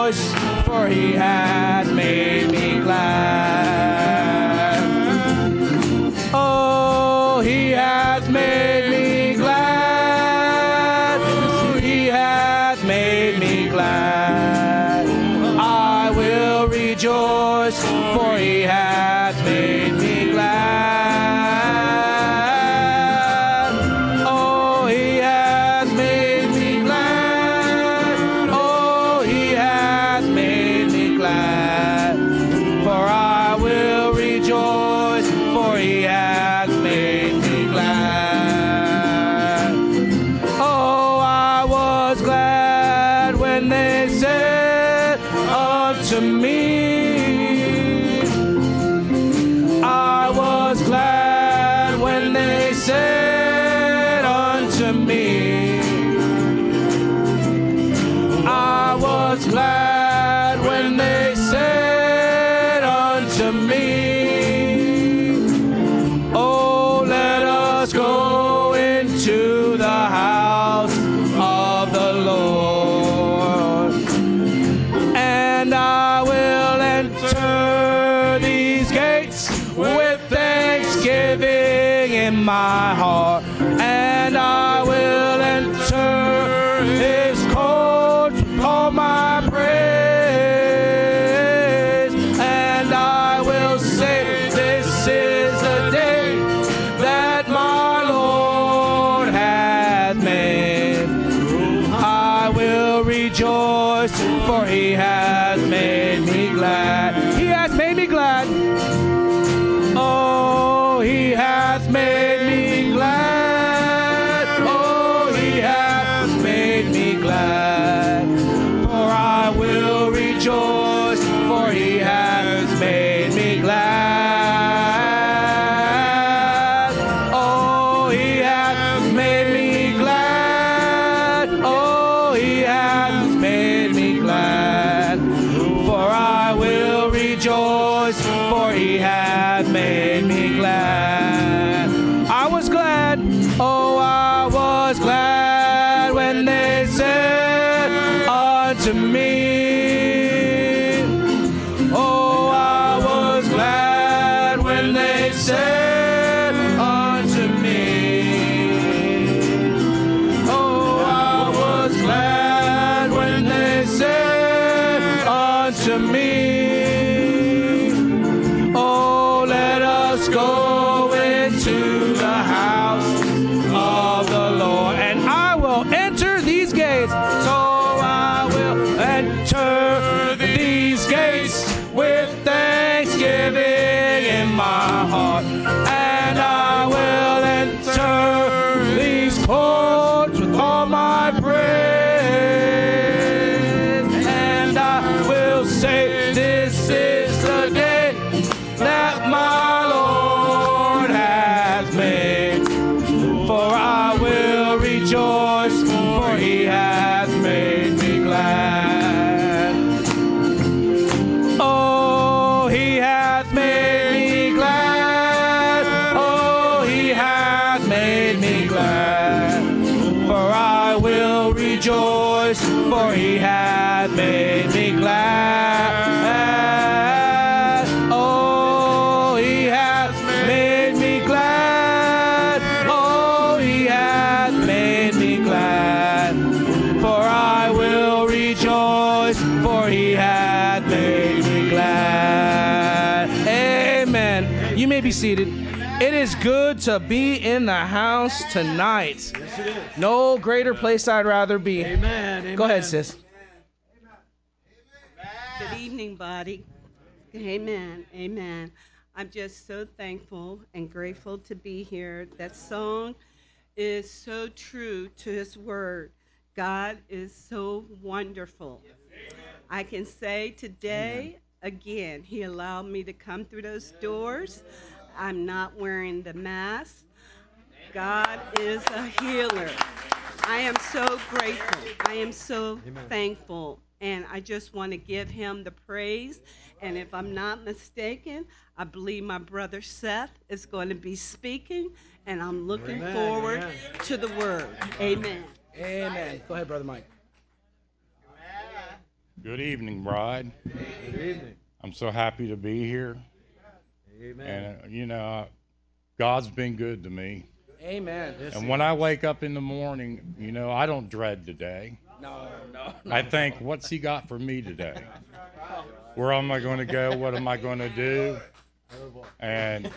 rejoice, for he has made me glad. Oh, he has made me glad. He has made me glad. I will rejoice, for he has made me glad. Oh, he has made me glad. Oh, he has made me glad. For I will rejoice, for he has made me glad. Oh, I was glad when they said unto me, I was glad when they said unto me, I was glad when they said unto me, oh, let us go into the house of the Lord, and I will enter these gates with thanksgiving in my heart, and I will enter his courts with all my praise, and I will say, this is the day that my Lord hath made. I will rejoice, for he has made me glad. He has made me glad. Oh, he hath made me glad. Oh, he hath made me glad. For I will rejoice, for he has made me glad. Oh, he hath made me glad. Oh, he hath made me glad. For I will rejoice, for he hath made me glad. I was glad, oh, I was glad when they said unto me, oh, I was glad when they said unto me, oh, I was glad when they said unto me, oh, let us go into the house of the Lord, and I will enter these gates, so I will enter these gates with thanksgiving in my heart, and I will enter these courts with all my praise, and I will say, this is the day that my Lord has made, for I will rejoice, for he has made me glad. Oh, he hath made me glad. Oh, he hath made me glad. For I will rejoice, for he hath made me glad. Oh, he hath made me glad. Oh, he hath made me glad. For I will rejoice, for he hath made me glad. Amen. You may be seated. It is good to be in the house tonight. Yes, it is. No greater place I'd rather be. Amen. Amen. Go ahead, sis. Good evening, body. Amen. Amen. I'm just so thankful and grateful to be here. That song is so true to his word. God is so wonderful. I can say today, again, he allowed me to come through those doors. I'm not wearing the mask. God is a healer. I am so grateful. I am so thankful. And I just want to give him the praise. And if I'm not mistaken, I believe my brother Seth is going to be speaking. And I'm looking forward to the word. Amen. Amen. Go ahead, Brother Mike. Good evening, bride. Good evening. I'm so happy to be here. Amen. And, God's been good to me. Amen. And when I wake up in the morning, I don't dread the day. No. I think, what's he got for me today? Where am I going to go? What am I going to do? And,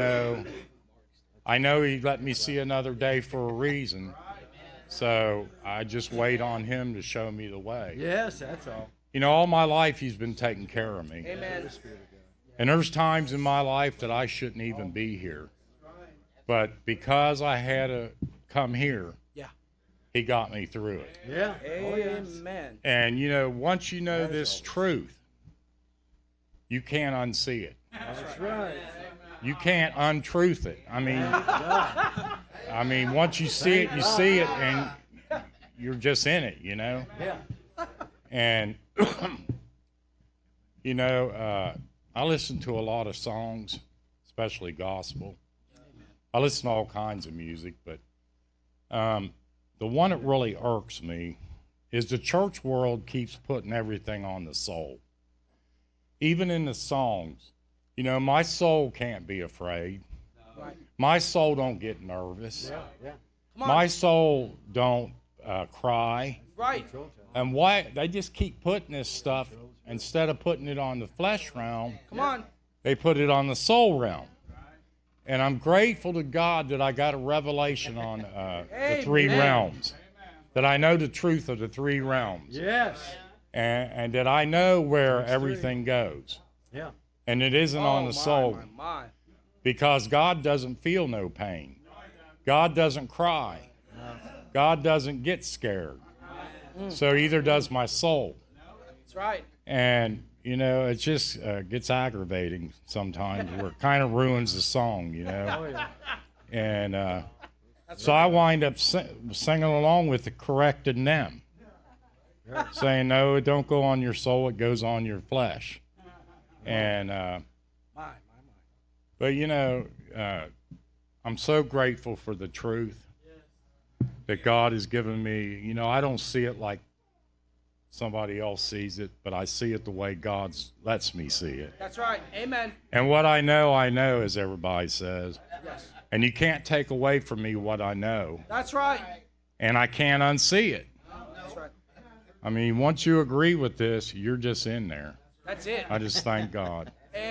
I know he let me see another day for a reason. So I just wait on him to show me the way. Yes, that's all. All my life he's been taking care of me. Amen. And there's times in my life that I shouldn't even be here. But because I had to come here, he got me through it. Yeah. Amen. And, once you know this truth, you can't unsee it. That's right. You can't untruth it. I mean, once you see it, you see it, and you're just in it, Yeah. And, I listen to a lot of songs, especially gospel. I listen to all kinds of music, but the one that really irks me is the church world keeps putting everything on the soul. Even in the songs, my soul can't be afraid. Right. My soul don't get nervous. Yeah. My soul don't cry. Right. And why they just keep putting this stuff, instead of putting it on the flesh realm, Come on. they put it on the soul realm. And I'm grateful to God that I got a revelation on the three realms, that I know the truth of the three realms, Yes. and that I know where everything goes. Yeah. And it isn't on the soul, My. because God doesn't feel no pain. God doesn't cry. God doesn't get scared. So either does my soul. That's right. And, it just gets aggravating sometimes, where it kind of ruins the song, Oh, yeah. And so I wind up singing along with it, correcting them, saying, no, it don't go on your soul, it goes on your flesh. And, but, I'm so grateful for the truth that God has given me. I don't see it like somebody else sees it, but I see it the way God lets me see it. That's right. Amen. And what I know, as everybody says. Yes. And you can't take away from me what I know. That's right. And I can't unsee it. That's right. I mean, once you agree with this, you're just in there. That's it. I just thank God.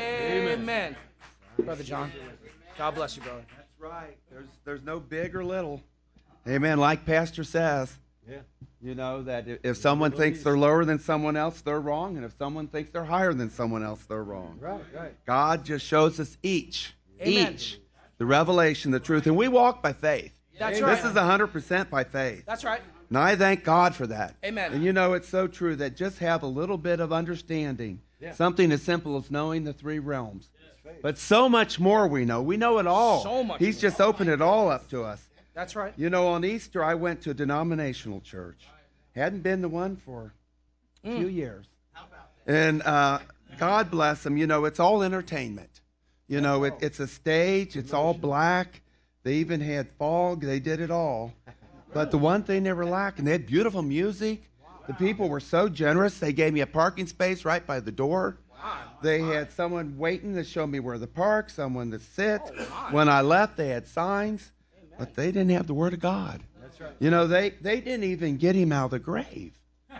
Amen. Brother John. God bless you, brother. That's right. There's no big or little. Amen. Like Pastor says. Yeah. That if someone thinks they're lower than someone else, they're wrong. And if someone thinks they're higher than someone else, they're wrong. Right. God just shows us each Amen. the revelation, the truth. And we walk by faith. That's right. This is 100% by faith. That's right. And I thank God for that. Amen. And it's so true that just have a little bit of understanding. Yeah. Something as simple as knowing the three realms. But so much more we know. We know it all. So much He's more. just opened it all up to us. That's right. On Easter, I went to a denominational church. Hadn't been to one for a few years. And God bless them. It's all entertainment. It's a stage. It's all black. They even had fog. They did it all. But the one thing they were lacking, they had beautiful music. The people were so generous. They gave me a parking space right by the door. They had someone waiting to show me where to park, someone to sit. When I left, they had signs. But they didn't have the Word of God. That's right. They didn't even get him out of the grave.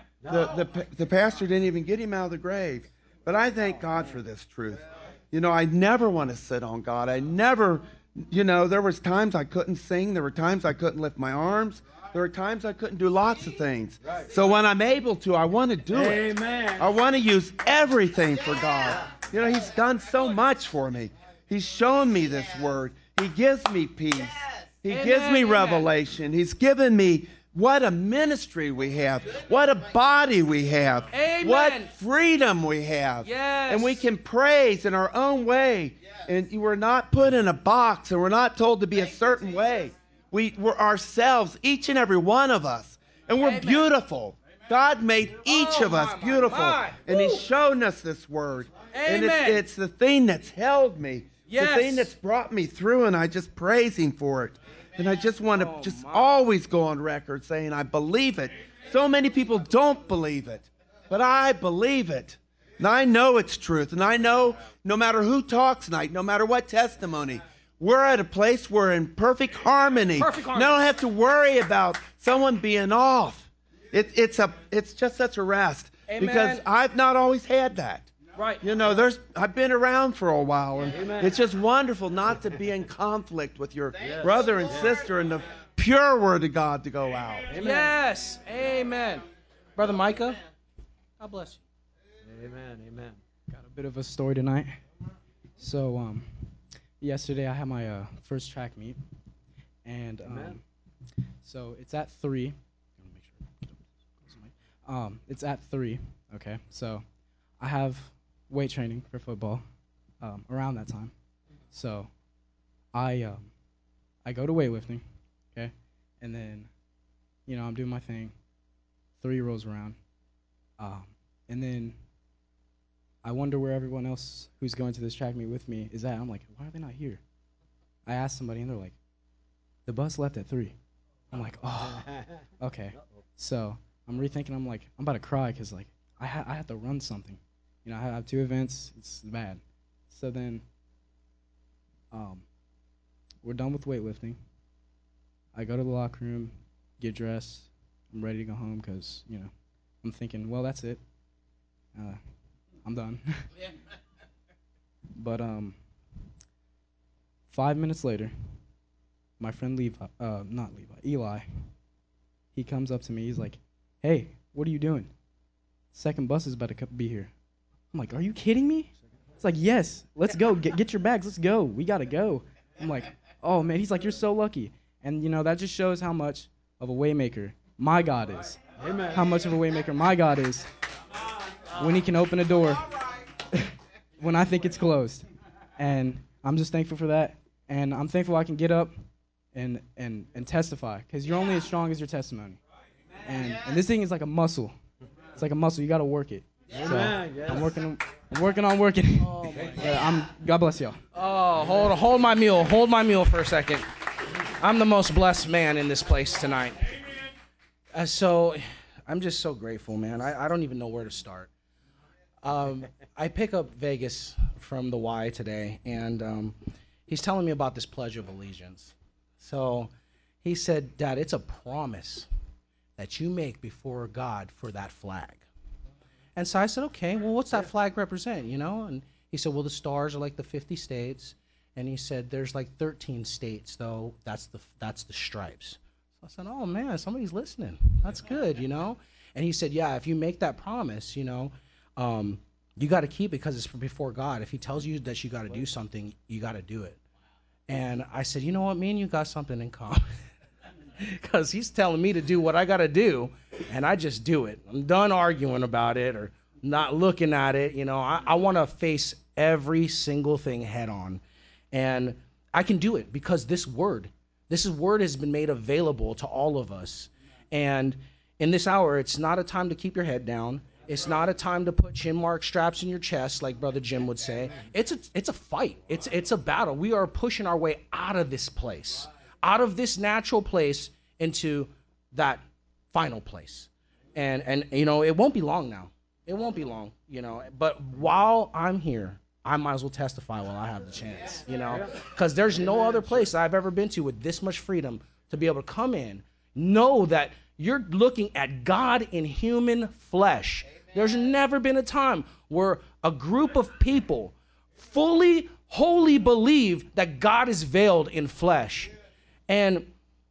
The pastor didn't even get him out of the grave. But I thank God for this truth. I never want to sit on God. I never, there was times I couldn't sing. There were times I couldn't lift my arms. There were times I couldn't do lots of things. Right. So when I'm able to, I want to do it. Amen. I want to use everything for God. He's done so much for me. He's shown me this Word. He gives me peace. He gives me revelation. He's given me what a ministry we have. What a body we have. Amen. What freedom we have. Yes. And we can praise in our own way. And we're not put in a box, and we're not told to be a certain way. We're ourselves, each and every one of us. And we're beautiful. God made each of us beautiful. And He's shown us this Word. Amen. And it's the thing that's held me. Yes. The thing that's brought me through, and I just praise Him for it. And I just want to always go on record saying I believe it. So many people don't believe it. but I believe it. And I know it's truth. And I know no matter who talks tonight, no matter what testimony, we're at a place where we're in perfect harmony. Perfect harmony. And I don't have to worry about someone being off. It's just such a rest. Amen. Because I've not always had that. Right. You know, I've been around for a while, and it's just wonderful not to be in conflict with your brother and sister and the pure word of God to go out. Amen. Yes. Amen. Brother Micah, God bless you. Amen. Got a bit of a story tonight. So, yesterday I had my first track meet, and so it's at 3. It's at 3. Okay, so I have weight training for football around that time. So I go to weightlifting, okay, and then I'm doing my thing. 3 rolls around, and then I wonder where everyone else who's going to this track meet with me is at. I'm like, why are they not here? I asked somebody, and they're like, the bus left at 3. I'm like, oh, okay. So I'm rethinking. I'm like, I'm about to cry because like I had to run something. I have 2 events. It's bad. So then we're done with weightlifting. I go to the locker room, get dressed. I'm ready to go home because, I'm thinking, well, that's it. I'm done. But 5 minutes later, my friend Eli, he comes up to me. He's like, hey, what are you doing? Second bus is about to be here. I'm like, are you kidding me? It's like, yes, let's go. Get your bags. Let's go. We got to go. I'm like, oh, man. He's like, you're so lucky. And, that just shows how much of a waymaker my God is. Amen. How much of a waymaker my God is when he can open a door when I think it's closed. And I'm just thankful for that. And I'm thankful I can get up and testify because you're only as strong as your testimony. And this thing is like a muscle. It's like a muscle. You got to work it. Amen. So yes. I'm working on working. Oh, my God bless y'all. Oh, hold my mule. Hold my mule for a second. I'm the most blessed man in this place tonight. So I'm just so grateful, man. I don't even know where to start. I pick up Vegas from the Y today, and he's telling me about this Pledge of Allegiance. So he said, Dad, it's a promise that you make before God for that flag. And so I said, okay, well, what's that flag represent, And he said, well, the stars are like the 50 states. And he said, there's like 13 states, though. That's the stripes. So I said, oh, man, somebody's listening. That's good, And he said, yeah, if you make that promise, you got to keep it because it's before God. If he tells you that you got to do something, you got to do it. And I said, you know what, me and you got something in common. Because he's telling me to do what I got to do, and I just do it. I'm done arguing about it or not looking at it. I want to face every single thing head on. And I can do it because this word has been made available to all of us. And in this hour, it's not a time to keep your head down. It's not a time to put chin mark straps in your chest, like Brother Jim would say. It's a fight. It's a battle. We are pushing our way out of this place, out of this natural place into that final place. And it won't be long now. It won't be long, But while I'm here, I might as well testify while I have the chance, Because there's no other place I've ever been to with this much freedom to be able to come in, know that you're looking at God in human flesh. There's never been a time where a group of people fully, wholly believe that God is veiled in flesh. And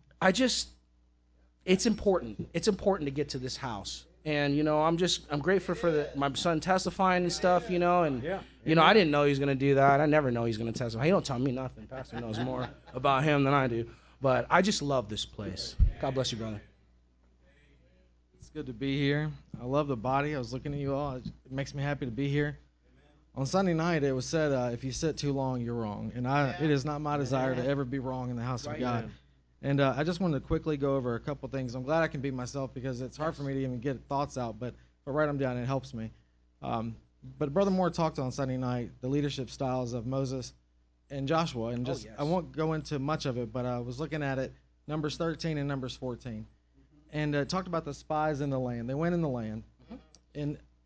it's important. It's important to get to this house. And, I'm grateful for my son testifying and stuff, and, I didn't know he was going to do that. I never know he's going to testify. He don't tell me nothing. Pastor knows more about him than I do. But I just love this place. God bless you, brother. It's good to be here. I love the body. I was looking at you all. It makes me happy to be here. On Sunday night, it was said, if you sit too long, you're wrong. And it is not my desire to ever be wrong in the house of God. And I just wanted to quickly go over a couple things. I'm glad I can be myself because it's hard for me to even get thoughts out, but if I write them down, it helps me. But Brother Moore talked on Sunday night the leadership styles of Moses and Joshua. And I won't go into much of it, but I was looking at it, Numbers 13 and Numbers 14. And talked about the spies in the land. They went in the land. And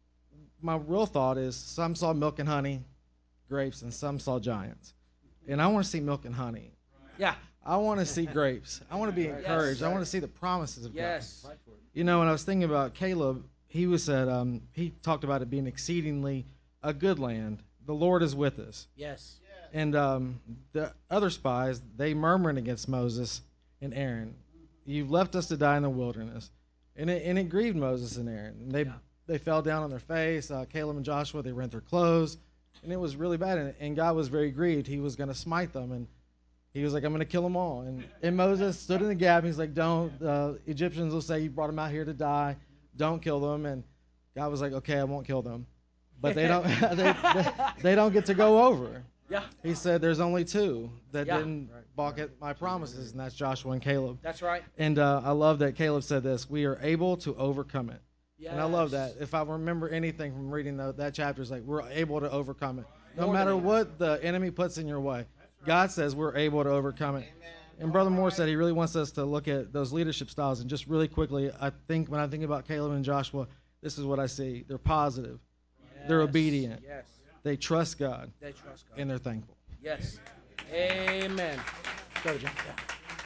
my real thought is some saw milk and honey, grapes, and some saw giants. And I want to see milk and honey. Yeah. I want to see grapes. I want to be encouraged. I want to see the promises of God. You know, when I was thinking about Caleb, he talked about it being exceedingly a good land. The Lord is with us. Yes. And the other spies, they murmured against Moses and Aaron. You've left us to die in the wilderness. And it grieved Moses and Aaron. And they fell down on their face. Caleb and Joshua, they rent their clothes. And it was really bad. And God was very grieved. He was going to smite them. And he was like, I'm going to kill them all. And Moses stood in the gap. He's like, don't. The Egyptians will say you brought them out here to die. Don't kill them. And God was like, okay, I won't kill them. But they don't they don't get to go over. Yeah. He said there's only two that didn't balk at my promises, and that's Joshua and Caleb. That's right. And I love that Caleb said this, we are able to overcome it. Yes. And I love that. If I remember anything from reading that chapter, it's like we're able to overcome it. No matter what the enemy puts in your way, God says we're able to overcome it. And Brother Moore said he really wants us to look at those leadership styles. And just really quickly, when I think about Caleb and Joshua, this is what I see. They're positive. Yes. They're obedient. Yes. They trust God. They trust God. And they're thankful. Yes. Amen. Go, Jim. Yeah.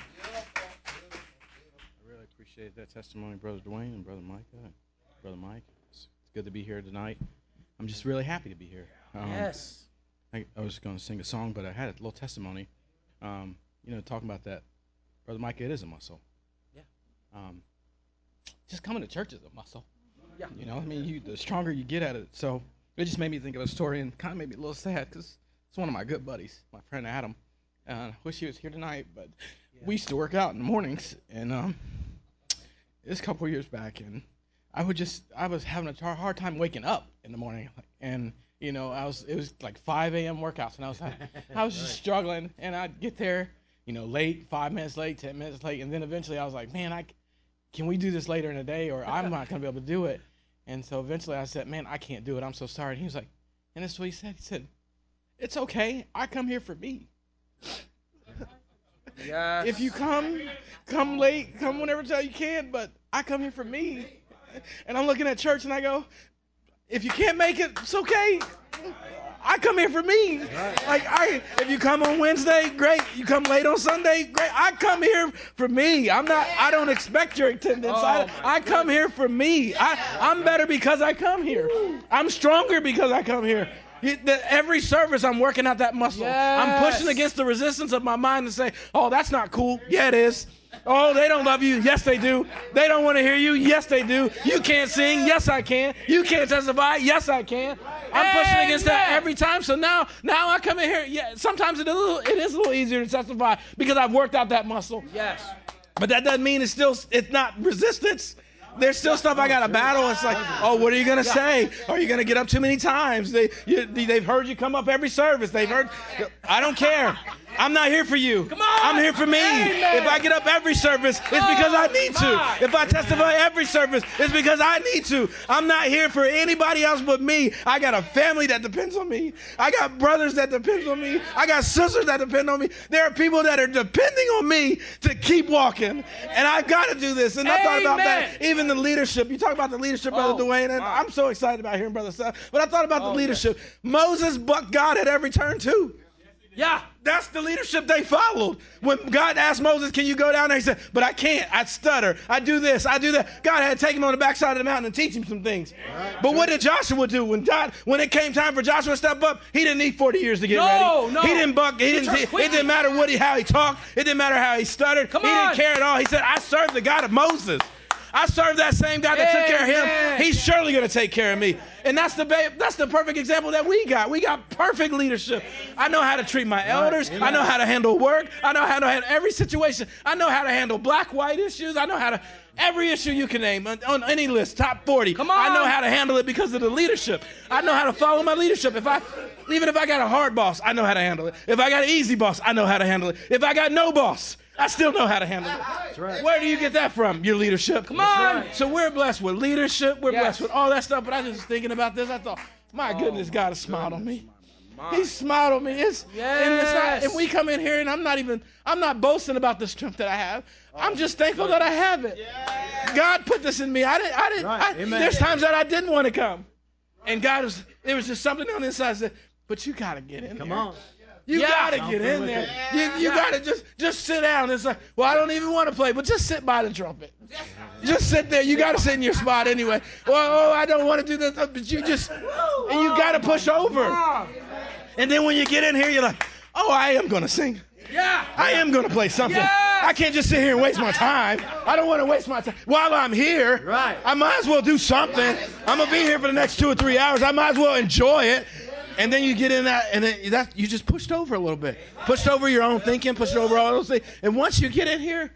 I really appreciate that testimony, Brother Dwayne and Brother Micah. Brother Mike, it's good to be here tonight. I'm just really happy to be here. Yes. I was going to sing a song, but I had a little testimony. Talking about that. Brother Micah, it is a muscle. Yeah. Just coming to church is a muscle. Yeah. You know, I mean, the stronger you get at it. So it just made me think of a story and kind of made me a little sad because it's one of my good buddies, my friend Adam. I wish he was here tonight, but we used to work out in the mornings, and it was a couple of years back, and I was having a hard time waking up in the morning, and it was like 5 a.m. workouts, and I was just struggling, and I'd get there, late, 5 minutes late, 10 minutes late, and then eventually I was like, man, can we do this later in the day, or I'm not going to be able to do it. And so eventually I said, man, I can't do it. I'm so sorry. And he was like, and this is what he said. He said, it's okay. I come here for me. Yes. If you come late, come whenever you can, but I come here for me. And I'm looking at church and I go, if you can't make it, it's okay. I come here for me. Right. If you come on Wednesday, great. You come late on Sunday, great. I come here for me. I don't expect your attendance. I come here for me. I'm better because I come here. I'm stronger because I come here. Every service, I'm working out that muscle. Yes. I'm pushing against the resistance of my mind to say, oh, that's not cool. Yeah, it is. Oh, they don't love you. Yes, they do. They don't want to hear you. Yes, they do. You can't sing. Yes, I can. You can't testify. Yes, I can. I'm pushing against that every time. So now I come in here. Yeah, sometimes it is a little easier to testify because I've worked out that muscle. Yes. But that doesn't mean it's not resistance. There's still stuff I got to battle. It's like, oh, what are you going to say? Are you going to get up too many times? They've heard you come up every service. I don't care. I'm not here for you. Come on. I'm here for me. Amen. If I get up every service, it's because I need to. If I testify every service, it's because I need to. I'm not here for anybody else but me. I got a family that depends on me. I got brothers that depend on me. I got sisters that depend on me. There are people that are depending on me to keep walking. And I've got to do this. And I thought about that. Even the leadership. You talk about the leadership, Brother Dwayne, and I'm so excited about hearing Brother Seth. But I thought about the leadership. Yes. Moses bucked God at every turn, too. Yeah, that's the leadership they followed. When God asked Moses, can you go down there? He said, but I can't. I stutter. I do this. I do that. God had to take him on the backside of the mountain and teach him some things. Right. But what did Joshua do? When it came time for Joshua to step up, he didn't need 40 years to get ready. No. He didn't buck. It didn't matter how he talked. It didn't matter how he stuttered. He didn't care at all. He said, I serve the God of Moses. I serve that same God that took care of him. He's surely going to take care of me. And that's the perfect example that we got. We got perfect leadership. I know how to treat my elders. I know how to handle work. I know how to handle every situation. I know how to handle black-white issues. I know how to every issue you can name on any list, top 40. Come on. I know how to handle it because of the leadership. I know how to follow my leadership. Even if I got a hard boss, I know how to handle it. If I got an easy boss, I know how to handle it. If I got no boss, I still know how to handle it. That's right. Where do you get that from? Your leadership. Come on. Right. So we're blessed with leadership. We're blessed with all that stuff. But I was just thinking about this. I thought, my goodness, God has smiled on me. He smiled on me. And we come in here, and I'm not boasting about the strength that I have. I'm just thankful that I have it. God put this in me. There's times that I didn't want to come. And there was just something on the inside that said, but you got to get in there. Come on. You got to get in there. You got to just sit down. It's like, well, I don't even want to play, but just sit by the trumpet. Just sit there. You got to sit in your spot anyway. Well, I don't want to do this, but you got to push over. And then when you get in here, you're like, oh, I am going to sing. Yeah. I am going to play something. Yes. I can't just sit here and waste my time. I don't want to waste my time. While I'm here, I might as well do something. I'm going to be here for the next 2 or 3 hours. I might as well enjoy it. And then you get in that, and then you just pushed over a little bit. Pushed over your own thinking, pushed over all those things. And once you get in here,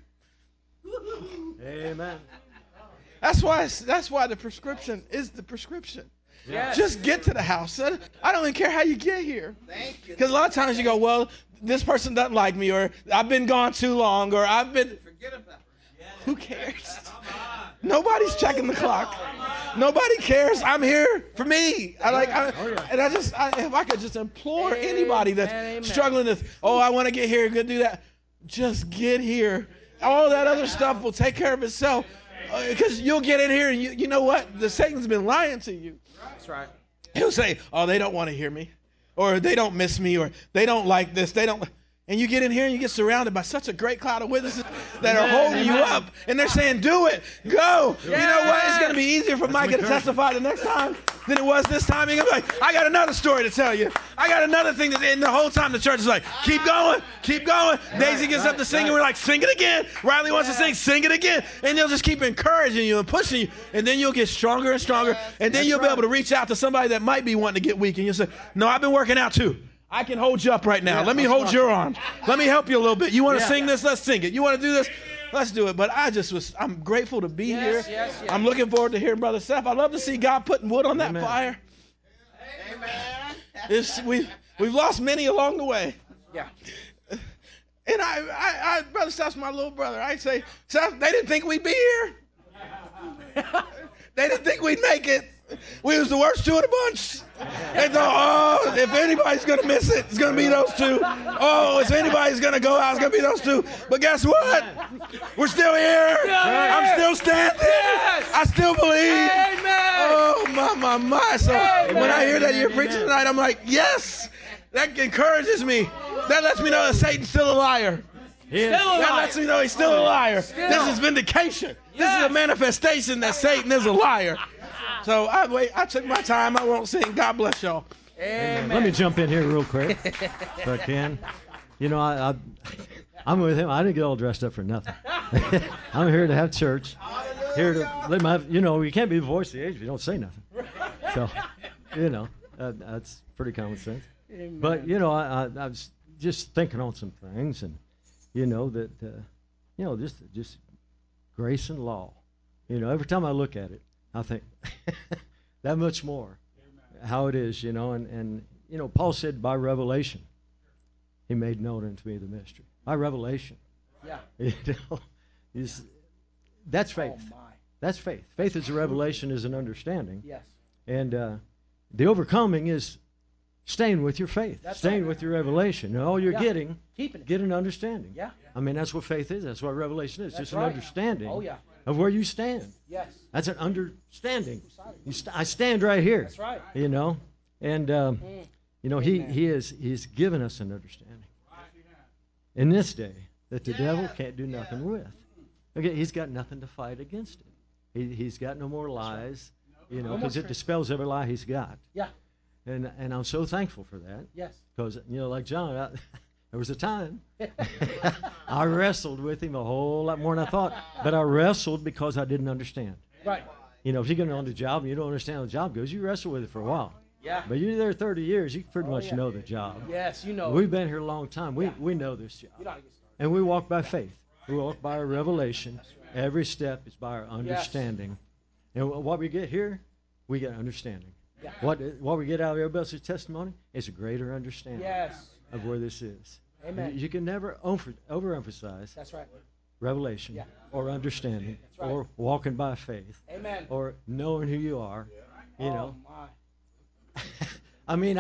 amen. That's why the prescription is the prescription. Yes. Just get to the house. I don't even care how you get here. Because a lot of times you go, well, this person doesn't like me, or I've been gone too long, or I've been. Forget about it. Who cares? Nobody's checking the clock. Nobody cares. I'm here for me. If I could just implore anybody that's struggling with, I want to get here, go do that. Just get here. All that other stuff will take care of itself. Because you'll get in here and you know what? The Satan's been lying to you. That's right. He'll say, oh, they don't want to hear me. Or they don't miss me. Or they don't like this. And you get in here and you get surrounded by such a great cloud of witnesses that are holding you up. And they're saying, do it. Go. Yeah. You know what? It's going to be easier for Micah to testify the next time than it was this time. You're going to be like, I got another story to tell you. I got another thing. And the whole time the church is like, keep going. Keep going. Daisy gets up to sing and we're like, sing it again. Riley wants to sing it again. And they'll just keep encouraging you and pushing you. And then you'll get stronger and stronger. And then you'll be able to reach out to somebody that might be wanting to get weak. And you'll say, no, I've been working out too. I can hold you up right now. Let me hold your arm. Let me help you a little bit. You want to sing this? Let's sing it. You want to do this? Let's do it. But I'm grateful to be here. Yes. I'm looking forward to hearing Brother Seth. I love to see God putting wood on that fire. Amen. We've lost many along the way. Yeah. And I Brother Seth's my little brother. I say, Seth, they didn't think we'd be here. They didn't think we'd make it. We was the worst two of the bunch. They thought, if anybody's going to miss it, it's going to be those two. If anybody's going to go out, it's going to be those two. But guess what? We're still here. I'm still standing. I still believe. Amen. Oh, my. So when I hear that you're preaching tonight, I'm like, yes. That encourages me. That lets me know that Satan's still a liar. That lets me know he's still a liar. This is vindication. This is a manifestation that Satan is a liar. So I took my time. I won't sing. God bless y'all. Amen. Let me jump in here real quick if I can. You know, I'm with him. I didn't get all dressed up for nothing. I'm here to have church. Here to let my, you can't be the voice of the age if you don't say nothing. So, that's pretty common sense. Amen. But, I was just thinking on some things and, just grace and law. Every time I look at it, I think that much more. Amen. How it is, and Paul said by revelation, he made known unto me the mystery. By revelation. Yeah. That's faith. Oh my. That's faith. Faith is a revelation, is an understanding. Yes. And the overcoming is staying with your faith, staying with your revelation. And all you're getting, get an understanding. Yeah. I mean, that's what faith is. That's what revelation is. That's just an understanding. Oh, yeah. Of where you stand. Yes. That's an understanding. I stand right here. That's right. And he's given us an understanding in this day that the devil can't do nothing with. Okay, he's got nothing to fight against it. He's got no more lies, because it dispels every lie he's got. Yeah. And I'm so thankful for that. Yes. Because like John, there was a time I wrestled with him a whole lot more than I thought, but I wrestled because I didn't understand. Right. If you're going on the job and you don't understand how the job goes, you wrestle with it for a while. Yeah. But you're there 30 years, you pretty much know the job. Yes, you know. We've been here a long time. We know this job. And we walk by faith. We walk by our revelation. Every step is by our understanding. Yes. And what we get here, we get understanding. Yeah. What we get out of everybody else's testimony is a greater understanding of where this is. Amen. You can never overemphasize revelation or understanding or walking by faith or knowing who you are. I mean,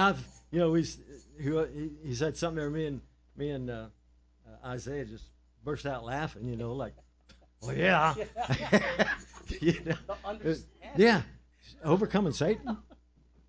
he said something there. Me and Isaiah just burst out laughing. Like, well, yeah, yeah, overcoming Satan.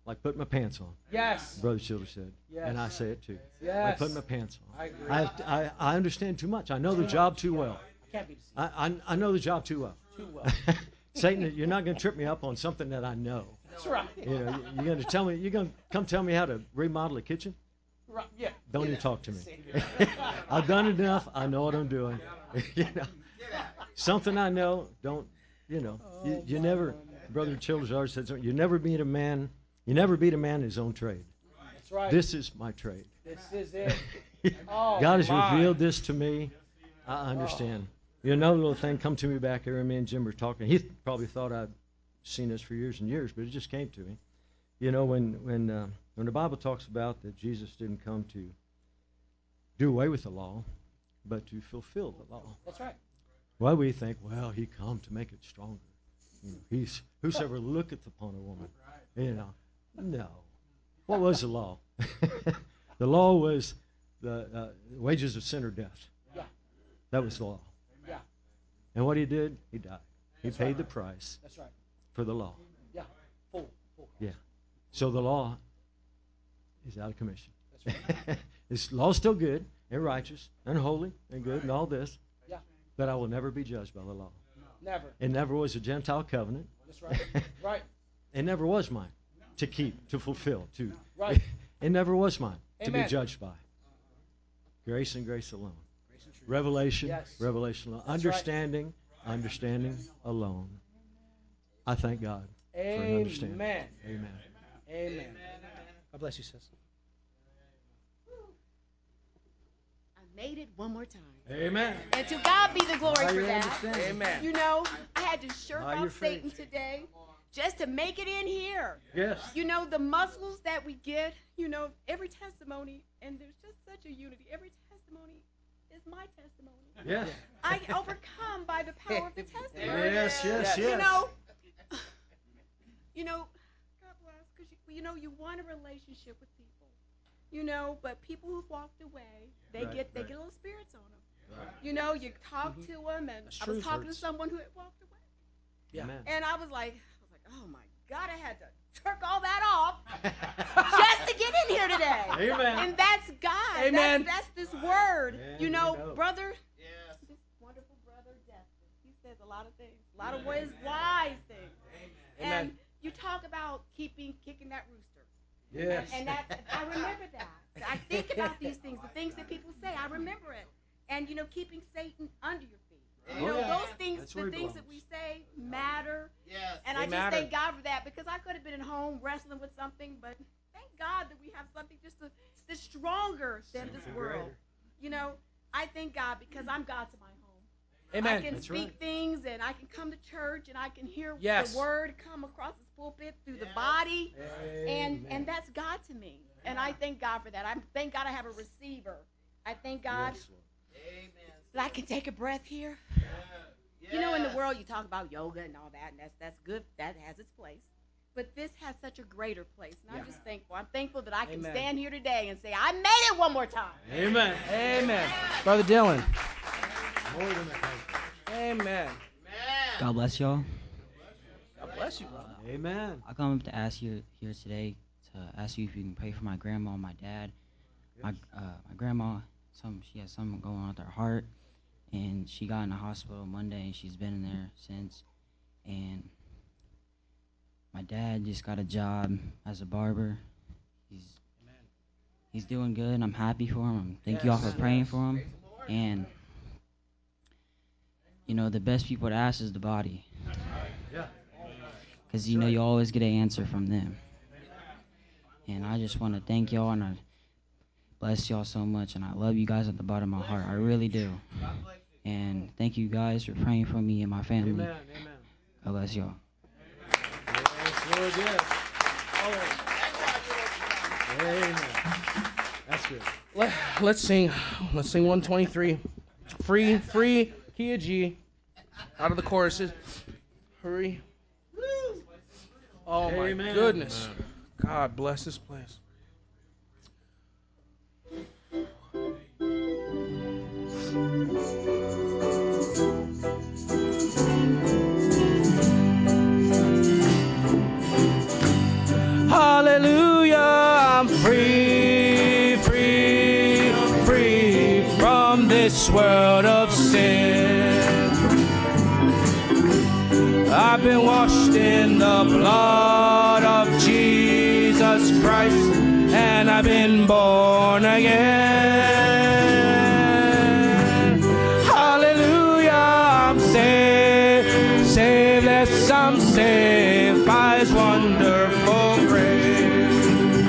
like putting my pants on. Yes. Brother Childers said, Yes. and I say it too. Yes. Like putting my pants on. I agree. I understand too much. I know the job too well. I can't be deceived. I know the job too well. Too well. Satan, you're not going to trip me up on something that I know. That's right. You know, you're going to tell me, you're going to come tell me how to remodel a kitchen? Right. Yeah. Don't even talk to me. I've done it enough. I know what I'm doing. You know, something I know. Don't. You know. You never. Brother Childers always said something. You never beat a man. You never beat a man in his own trade. That's right. This is my trade. This is it. Oh, God has my. revealed this to me. I understand. You know, another little thing come to me back here. Me and Jim were talking. He probably thought I'd seen this for years and years, but it just came to me. You know, when the Bible talks about that Jesus didn't come to do away with the law, but to fulfill the law. That's right. Well, we think, well, he come to make it stronger. You know, he's whosoever looketh upon a woman. You know, no. What was the law? The law was the wages of sin or death. Yeah. That was the law. Yeah. And what he did, he died. He That's paid right. the price That's right. for the law. Yeah. Full. Yeah. So the law is out of commission. That's right. This law's still good and righteous and holy and good and all this. Yeah. But I will never be judged by the law. Never. It never was a Gentile covenant. That's right. Right. It never was mine to keep, to fulfill, to. Right. It never was mine to be Amen. judged by. Grace and grace alone. Revelation, Yes. revelation alone. That's right. Understanding alone. I thank God for an understanding. Amen. Amen. Amen. God bless you, sis. I made it one more time. Amen. And to God be the glory Now for you're that. understanding. Amen. You know, I had to shirk Now you're off Satan free. today just to make it in here. Yes. You know, the muscles that we get, you know, every testimony, and there's just such a unity. Every testimony is my testimony. Yes. I overcome by the power of the testimony. Yes, yes, yes. You know, God bless, because you know you want a relationship with people, you know, but people who've walked away, they Right, get right. little spirits on them. You know, you talk to them, and That's I was true. talking to Hurts. someone who had walked away, Yeah. Amen. and I was like, oh my God, I had to jerk all that off just to get in here today. Amen. And that's God. Amen. That's this word. Yeah, you we know, know. brother. This wonderful brother, Destin. He says a lot of things, a lot of wise things. Amen. And you talk about kicking that rooster. Yes. And that I remember that. I think about these things, the things that people say. I remember it. And you know, keeping Satan under your feet. You know, yeah. those things, That's where the he things that belongs. we say matter. Yes. And They I just matter. thank God for that, because I could have been at home wrestling with something, but thank God that we have something just that's stronger than this world. You know, I thank God because I'm God to my home. Amen. I can That's speak right. things, and I can come to church, and I can hear Yes. the word come across this pulpit through the body, and that's God to me. And I thank God for that. I thank God I have a receiver. I thank God Yes, Lord. that I can take a breath here. You know, in the world, you talk about yoga and all that, and that's good. That has its place. But this has such a greater place, and I'm just thankful. I'm thankful that I can Amen. stand here today and say, I made it one more time. Amen. Amen. Brother Dylan. More than a thankful. Amen. God bless y'all. God bless you, brother. Amen. I come up to ask you here today to ask you if you can pray for my grandma and my dad. My grandma, she has something going on with her heart, and she got in the hospital Monday, and she's been in there since. And my dad just got a job as a barber. He's doing good, and I'm happy for him. Thank you all for praying for him. And you know, the best people to ask is the body. Yeah. Because, you know, you always get an answer from them. And I just want to thank y'all, and I bless y'all so much. And I love you guys at the bottom of my heart. I really do. And thank you guys for praying for me and my family. Amen. Amen. God bless y'all. Yes, Lord, yes. Amen. That's good. Let's sing. Let's sing 123. Free, key of G. Out of the choruses. Hurry. Oh my Amen. goodness. God bless this place. this world of sin. I've been washed in the blood of Jesus Christ, and I've been born again. Hallelujah, I'm saved, saved, yes, I'm saved by His wonderful grace.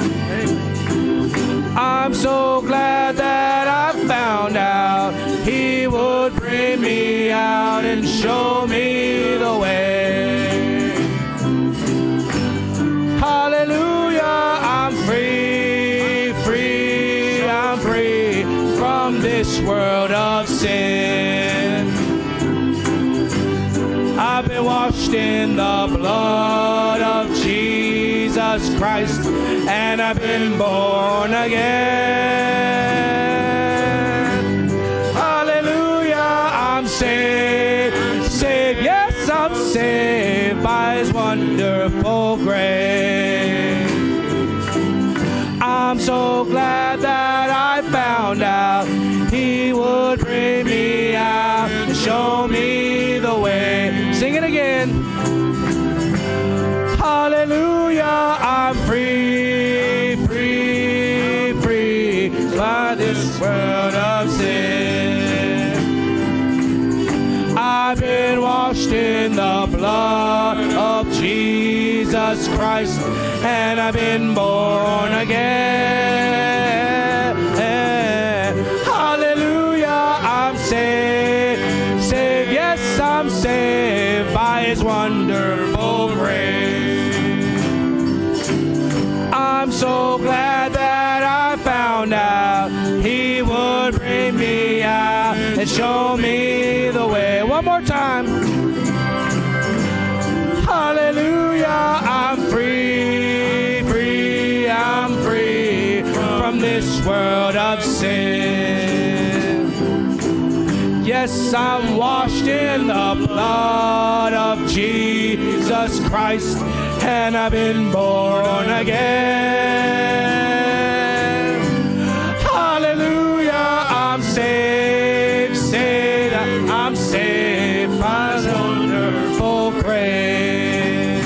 I'm so glad that I found out He would bring me out and show me the way. Hallelujah, I'm free, free, I'm free from this world of sin. I've been washed in the blood of Jesus Christ, and I've been born again. Hallelujah, I'm saved, saved, yes, I'm saved by His wonderful grace. I'm so glad that I found out He would bring me out and show me the way. Sing it again. Hallelujah, I'm free, free, free by this world of sin. I've been washed in the blood of Jesus Christ, and I've been born again. Hallelujah, I'm saved, saved, yes, I'm saved by His wonderful grace. I'm so glad that I found out He would bring me out and show me the way. One more time. Hallelujah, I'm free, free, I'm free from this world of sin. Yes, I'm washed in the blood of Jesus Christ, and I've been born again. Hallelujah, I'm saved, saved, I'm saved by His wonderful grace.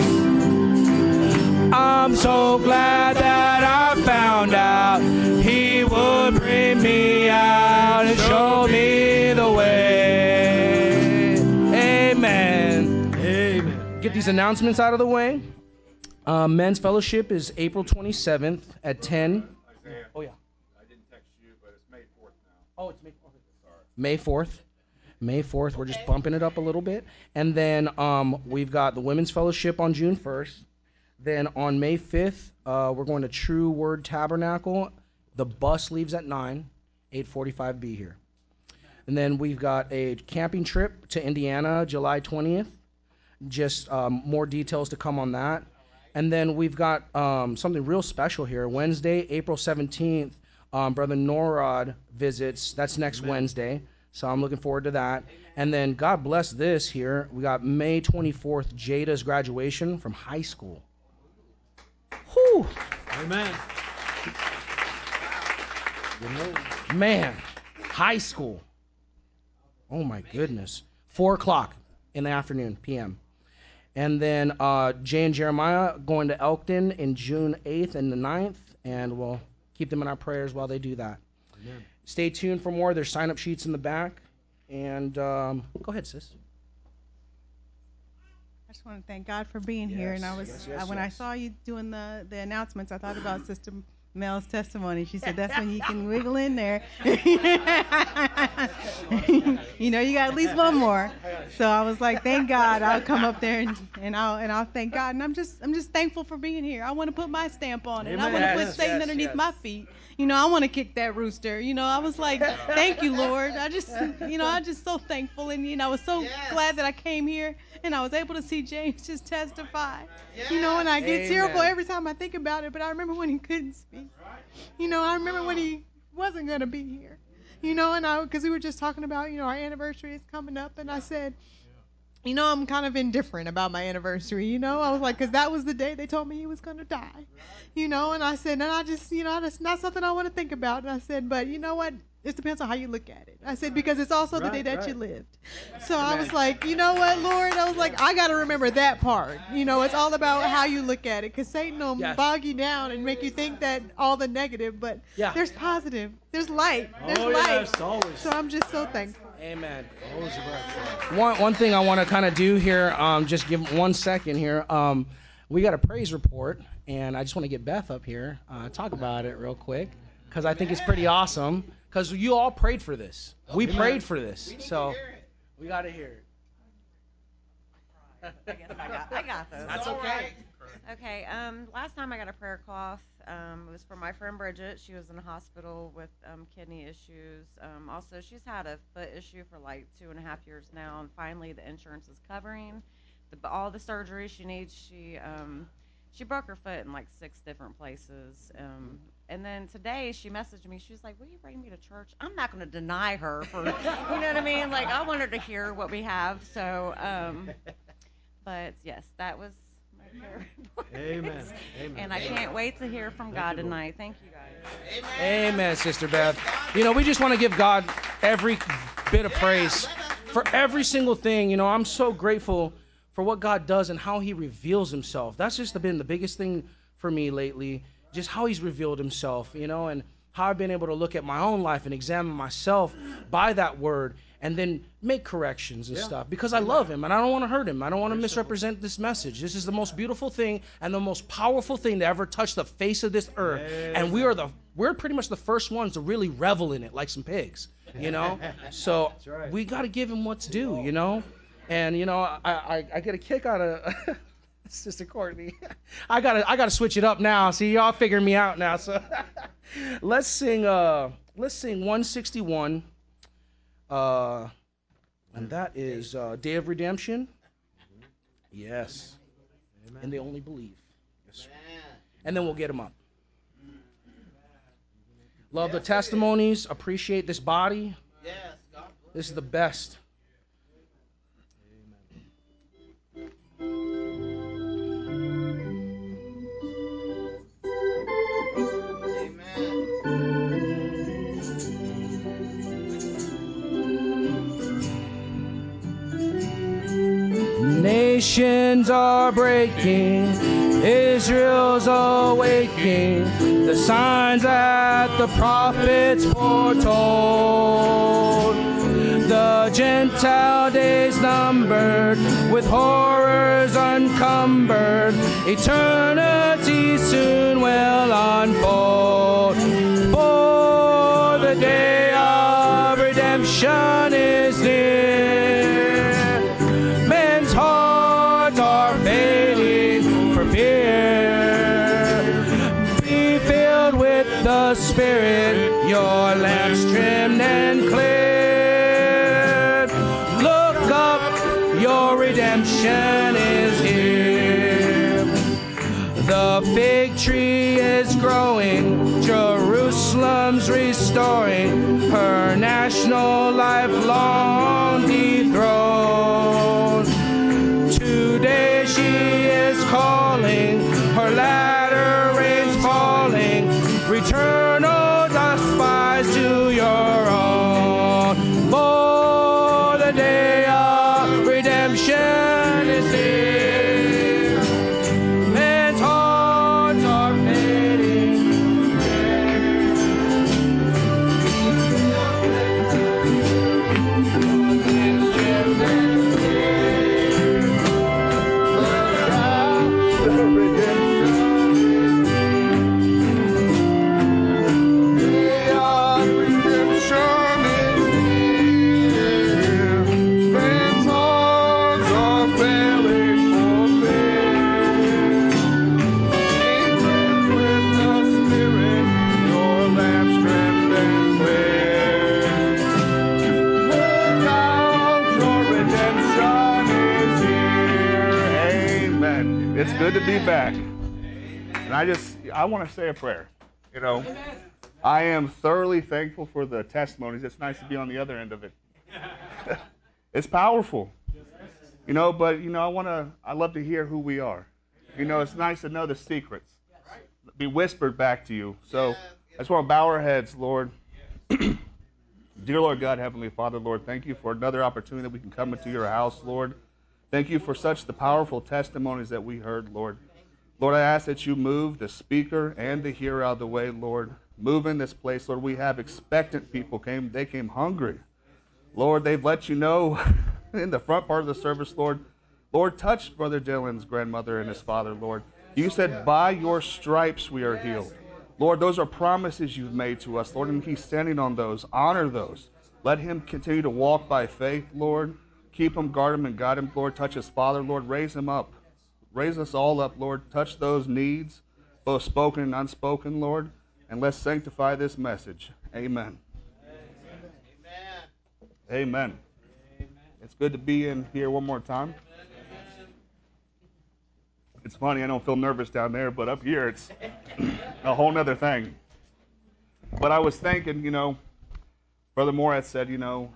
I'm so glad that I found out He would bring me out and show me the way. Amen. Amen. Get these announcements out of the way. Men's Fellowship is April 27th at 10. Oh, yeah. I didn't text you, but it's May 4th now. Oh, it's May 4th. May 4th. May 4th. We're just bumping it up a little bit. And then we've got the Women's Fellowship on June 1st. Then on May 5th, we're going to True Word Tabernacle. The bus leaves at 9, 8:45 be here. And then we've got a camping trip to Indiana, July 20th. Just more details to come on that. And then we've got something real special here. Wednesday, April 17th, Brother Norrod visits. That's next Wednesday. So I'm looking forward to that. And then God bless this here. We got May 24th, Jada's graduation from high school. Whew. Amen. Man, high school. Oh, my goodness. 4 o'clock in the afternoon, p.m. And then Jay and Jeremiah going to Elkton in June 8th and the 9th, and we'll keep them in our prayers while they do that. Amen. Stay tuned for more. There's sign-up sheets in the back. And go ahead, sis. I just want to thank God for being here. And I was when I saw you doing the announcements, I thought about Sister Mel's testimony. She said that's when you can wiggle in there. You know, you got at least one more. So I was like, thank God. I'll come up there and I'll thank God. And I'm just thankful for being here. I want to put my stamp on it. Amen. I want to put Satan underneath my feet. You know, I want to kick that rooster. You know, I was like, thank you, Lord. I'm just so thankful. And, you know, I was so glad that I came here and I was able to see James just testify. You know, and I get tearful every time I think about it, but I remember when he couldn't speak. You know, I remember when he wasn't going to be here. You know, and because we were just talking about, you know, our anniversary is coming up, and I said, I'm kind of indifferent about my anniversary. I was like, because that was the day they told me he was going to die. And I said, and I just, that's not something I want to think about. And I said, but you know what? It depends on how you look at it. I said, because it's also the day that you lived. So I was like, you know what, Lord? I was like, I got to remember that part. It's all about how you look at it. Because Satan will bog you down and make you think that all the negative, but there's positive. There's light. There's light. Yes, always. So I'm just so thankful. Amen. One thing I want to kind of do here, just give 1 second here. We got a praise report, and I just want to get Beth up here, talk about it real quick, because I think it's pretty awesome. Because you all prayed for this. We prayed for this. So we got to hear it. I guess I got this. That's okay. Okay. Last time I got a prayer cloth, it was for my friend Bridget. She was in the hospital with kidney issues. Also, she's had a foot issue for like 2.5 years now, and finally the insurance is covering all the surgery she needs. She broke her foot in like 6 different places. And then today she messaged me. She was like, will you bring me to church? I'm not going to deny her for, you know what I mean? Like, I want her to hear what we have. So, but yes, that was my prayer report. Amen. Amen. And I can't wait to hear from God tonight. Thank you, guys. Amen, Sister Beth. We just want to give God every bit of praise for every single thing. I'm so grateful for what God does and how he reveals himself. That's just been the biggest thing for me lately, just how he's revealed himself, and how I've been able to look at my own life and examine myself by that word and then make corrections and stuff, because I love him and I don't want to hurt him. I don't want to misrepresent this message. This is the most beautiful thing and the most powerful thing to ever touch the face of this earth. And we're pretty much the first ones to really revel in it like some pigs, So we got to give him what's due, And I get a kick out of Sister Courtney. I gotta switch it up now. See, y'all figuring me out now. So let's sing 161. And that is Day of Redemption. Yes. Amen. And they only believe. Yes. And then we'll get them up. Love the testimonies. Appreciate this body. Yes. This is the best. Nations are breaking, Israel's awaking, the signs that the prophets foretold. The Gentile days numbered, with horrors uncumbered, eternity soon will unfold. For the day of redemption is near. Men's hearts are failing for fear. Be filled with the Spirit, your lamps trimmed and clear. Look up, your redemption is here. The fig tree is growing, Jerusalem's restoring her national lifelong dethrone. Today she is calling, her latter rain's falling. Return, O despised, to your own. For the day of redemption is here. Men's hearts are fading. It's good to be back. And I want to say a prayer. I am thoroughly thankful for the testimonies. It's nice to be on the other end of it. It's powerful. But I love to hear who we are. It's nice to know the secrets. Be whispered back to you. So I just want to bow our heads, Lord. Dear Lord God, Heavenly Father, Lord, thank you for another opportunity that we can come into your house, Lord. Thank you for such the powerful testimonies that we heard, Lord. Lord, I ask that you move the speaker and the hearer out of the way, Lord. Move in this place, Lord. We have expectant people. They came hungry. Lord, they've let you know in the front part of the service, Lord. Lord, touch Brother Dylan's grandmother and his father, Lord. You said, by your stripes we are healed. Lord, those are promises you've made to us, Lord, and he's standing on those. Honor those. Let him continue to walk by faith, Lord. Keep him, guard him, and guide him, Lord. Touch his father, Lord. Raise him up. Raise us all up, Lord. Touch those needs, both spoken and unspoken, Lord. And let's sanctify this message. Amen. Amen. It's good to be in here one more time. It's funny, I don't feel nervous down there, but up here it's a whole nother thing. But I was thinking, Brother Morat said, you'll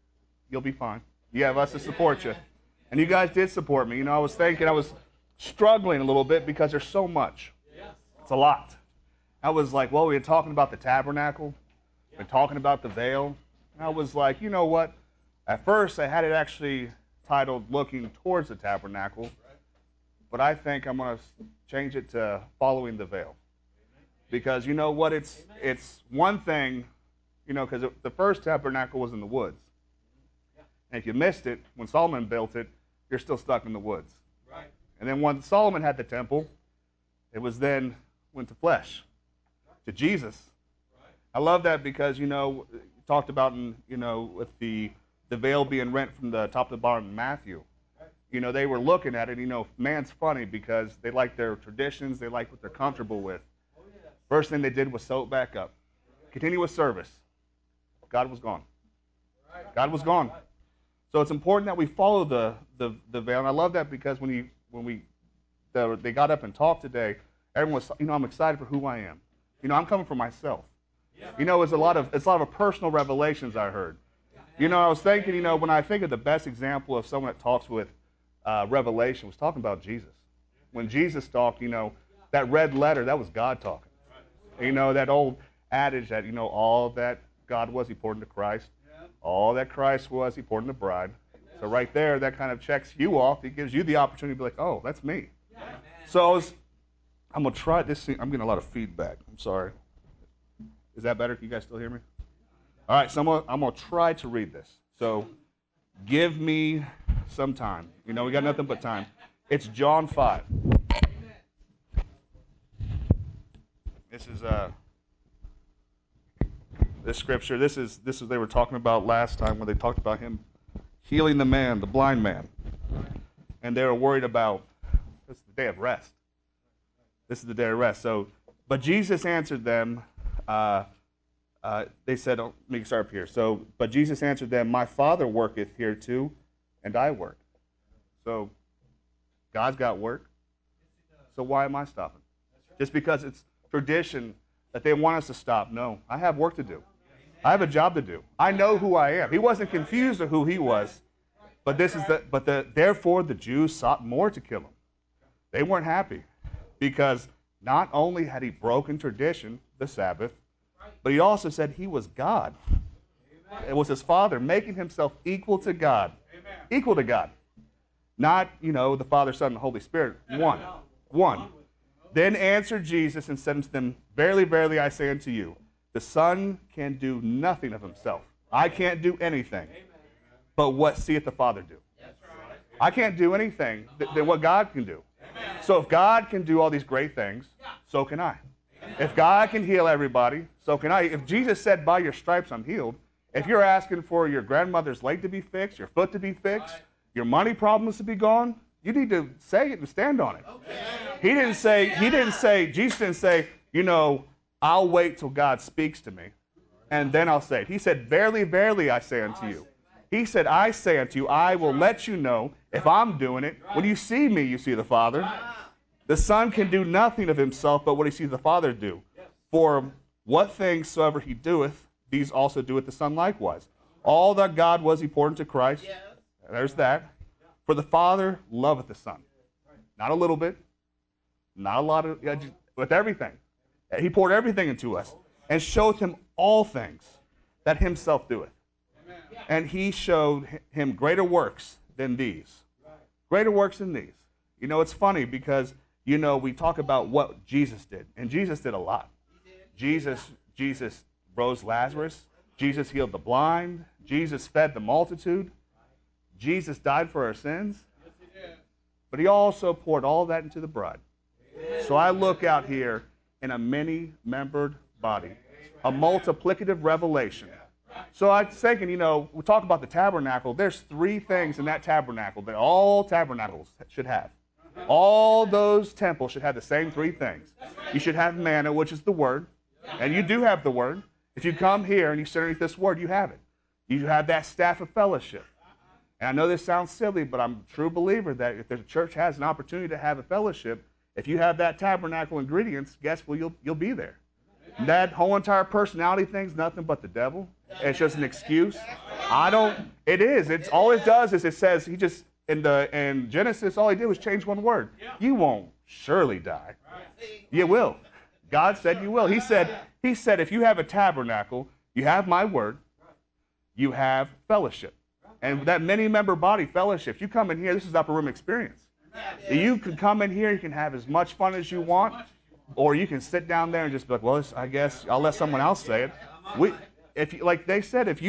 be fine. You have us to support you. And you guys did support me. I was thinking, I was struggling a little bit because there's so much. It's a lot. I was like, well, we're talking about the tabernacle. We're talking about the veil. And I was like, you know what? At first, I had it actually titled Looking Towards the Tabernacle. But I think I'm going to change it to Following the Veil. Because you know what? It's one thing, because the first tabernacle was in the woods. And if you missed it, when Solomon built it, you're still stuck in the woods. Right. And then when Solomon had the temple, it was then went to flesh, to Jesus. Right. I love that because, you talked about, with the veil being rent from the top to the bottom in Matthew. They were looking at it, man's funny because they like their traditions, they like what they're comfortable with. First thing they did was sew it back up. Continue with service. God was gone. God was gone. So it's important that we follow the veil, and I love that because when they got up and talked today, everyone was, I'm excited for who I am. I'm coming for myself. It's a lot of personal revelations I heard. I was thinking, when I think of the best example of someone that talks with revelation was talking about Jesus. When Jesus talked, that red letter, that was God talking. That old adage that, all that God was, he poured into Christ. All that Christ was, he poured into the bride. So right there, that kind of checks you off. It gives you the opportunity to be like, oh, that's me. So I'm going to try this thing. I'm getting a lot of feedback. I'm sorry. Is that better? Can you guys still hear me? All right, so I'm going to try to read this. So give me some time. We got nothing but time. It's John 5. This is this scripture. This is they were talking about last time when they talked about him healing the blind man. And they were worried about this is the day of rest. This is the day of rest. So, but Jesus answered them. They said, let me start up here. So, but Jesus answered them, my Father worketh here too, and I work. So, God's got work. So why am I stopping? Just because it's tradition that they want us to stop. No, I have work to do. I have a job to do. I know who I am. He wasn't confused of who he was, but therefore the Jews sought more to kill him. They weren't happy because not only had he broken tradition, the Sabbath, but he also said he was God. It was his Father making himself equal to God. Equal to God. Not, the Father, Son, and the Holy Spirit. One. Then answered Jesus and said unto them, verily, verily, I say unto you, the Son can do nothing of himself. I can't do anything but what seeth the Father do. I can't do anything than what God can do. So if God can do all these great things, so can I. If God can heal everybody, so can I. If Jesus said, by your stripes I'm healed, if you're asking for your grandmother's leg to be fixed, your foot to be fixed, your money problems to be gone, you need to say it and stand on it. Jesus didn't say, I'll wait till God speaks to me, and then I'll say it. He said, verily, verily, I say unto you. He said, I say unto you, I will let you know if I'm doing it. When you see me, you see the Father. The Son can do nothing of himself but what he sees the Father do. For what things soever he doeth, these also doeth the Son likewise. All that God was, he poured into Christ. There's that. For the Father loveth the Son. Not a little bit, not a lot of, with everything. He poured everything into us and showed him all things that himself doeth. And he showed him greater works than these. Greater works than these. You know, it's funny because, you know, we talk about what Jesus did. And Jesus did a lot. Jesus rose Lazarus. Jesus healed the blind. Jesus fed the multitude. Jesus died for our sins. But he also poured all that into the bride. So I look out here in a many-membered body, a multiplicative revelation. So I was thinking, you know, we talk about the tabernacle. There's 3 things in that tabernacle that all tabernacles should have. All those temples should have the same 3 things. You should have manna, which is the Word, and you do have the Word. If you come here and you sit underneath this Word, you have it. You have that staff of fellowship. And I know this sounds silly, but I'm a true believer that if the church has an opportunity to have a fellowship, if you have that tabernacle ingredients, guess what? You'll be there. That whole entire personality thing's nothing but the devil. It's just an excuse. It is. It's all it does is it says he just in Genesis, all he did was change one word. You won't surely die. You will. God said you will. He said if you have a tabernacle, you have my word, you have fellowship. And that many-member body fellowship, you come in here, this is upper room experience. You can come in here, you can have as much fun as you want, or you can sit down there and just be like, well, I guess I'll let someone else say it. Like they said, if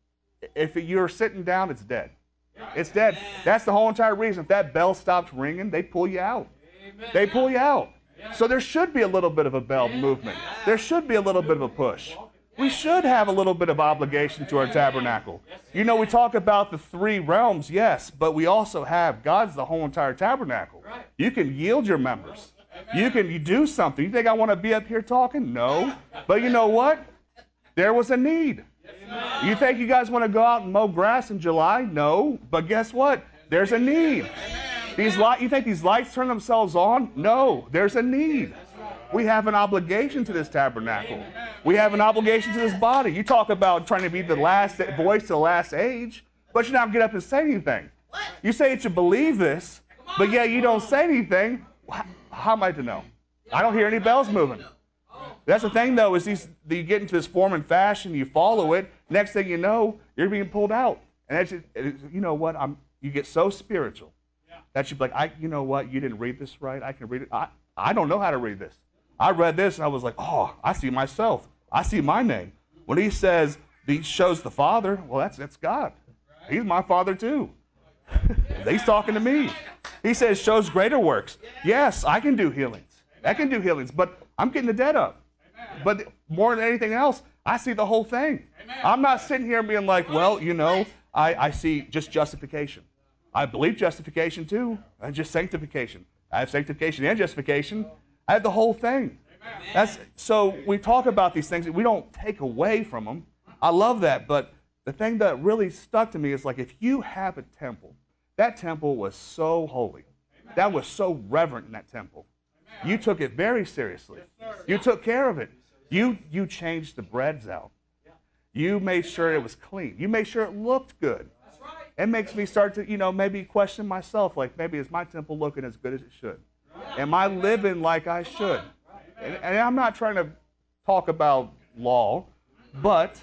you're sitting down, it's dead. It's dead. That's the whole entire reason. If that bell stops ringing, they pull you out. They pull you out. So there should be a little bit of a bell movement. There should be a little bit of a push. We should have a little bit of obligation to our tabernacle. You know, we talk about the 3 realms, yes, but we also have, God's the whole entire tabernacle. You can yield your members. You do something. You think I want to be up here talking? No. But you know what? There was a need. You think you guys want to go out and mow grass in July? No. But guess what? There's a need. You think these lights turn themselves on? No. There's a need. We have an obligation to this tabernacle. We have an obligation to this body. You talk about trying to be the last voice to the last age, but you don't get up and say anything. You say that you believe this, but yet you don't say anything. How am I to know? I don't hear any bells moving. That's the thing, though, is you get into this form and fashion, you follow it. Next thing you know, you're being pulled out. And that's just, you know what? You get so spiritual that you're like, you know what? You didn't read this right. I can read it. I don't know how to read this. I read this and I was like, oh, I see myself. I see my name. When he says he shows the Father, well, that's God. He's my Father too. He's talking to me. He says shows greater works. Yes, I can do healings. I can do healings, but I'm getting the dead up. But more than anything else, I see the whole thing. I'm not sitting here being like, well, you know, I see just justification. I believe justification too, and just sanctification. I have sanctification and justification. I have the whole thing. So we talk about these things. We don't take away from them. I love that. But the thing that really stuck to me is like if you have a temple, that temple was so holy. That was so reverent in that temple. You took it very seriously. You took care of it. You changed the breads out. You made sure it was clean. You made sure it looked good. It makes me start to, maybe question myself, like maybe is my temple looking as good as it should? Am I living like I should? And I'm not trying to talk about law, but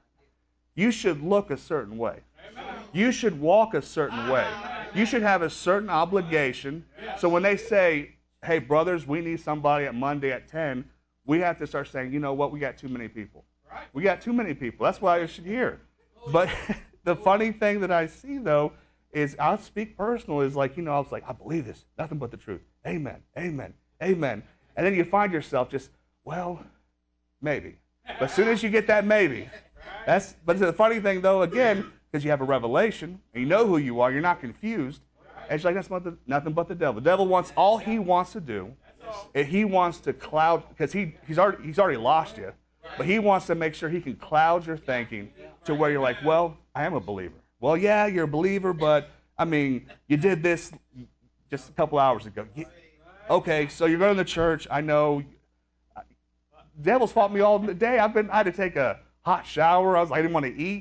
you should look a certain way. You should walk a certain way. You should have a certain obligation. So when they say, hey, brothers, we need somebody at Monday at 10, we have to start saying, you know what, we got too many people. We got too many people. That's why I should hear. But the funny thing that I see, though, is I'll speak personal, is like, I was like, I believe this. Nothing but the truth. Amen. Amen. Amen. And then you find yourself just, well, maybe. But as soon as you get that maybe, but the funny thing, though, again, because you have a revelation, and you know who you are, you're not confused, and it's like, that's nothing but the devil. The devil wants, all he wants to do, he wants to cloud, because he's already lost you, but he wants to make sure he can cloud your thinking to where you're like, well, I am a believer. Well, yeah, you're a believer, but, you did this just a couple hours ago. Okay, so you're going to church. I know. The devil's fought me all day. I had to take a hot shower. I didn't want to eat.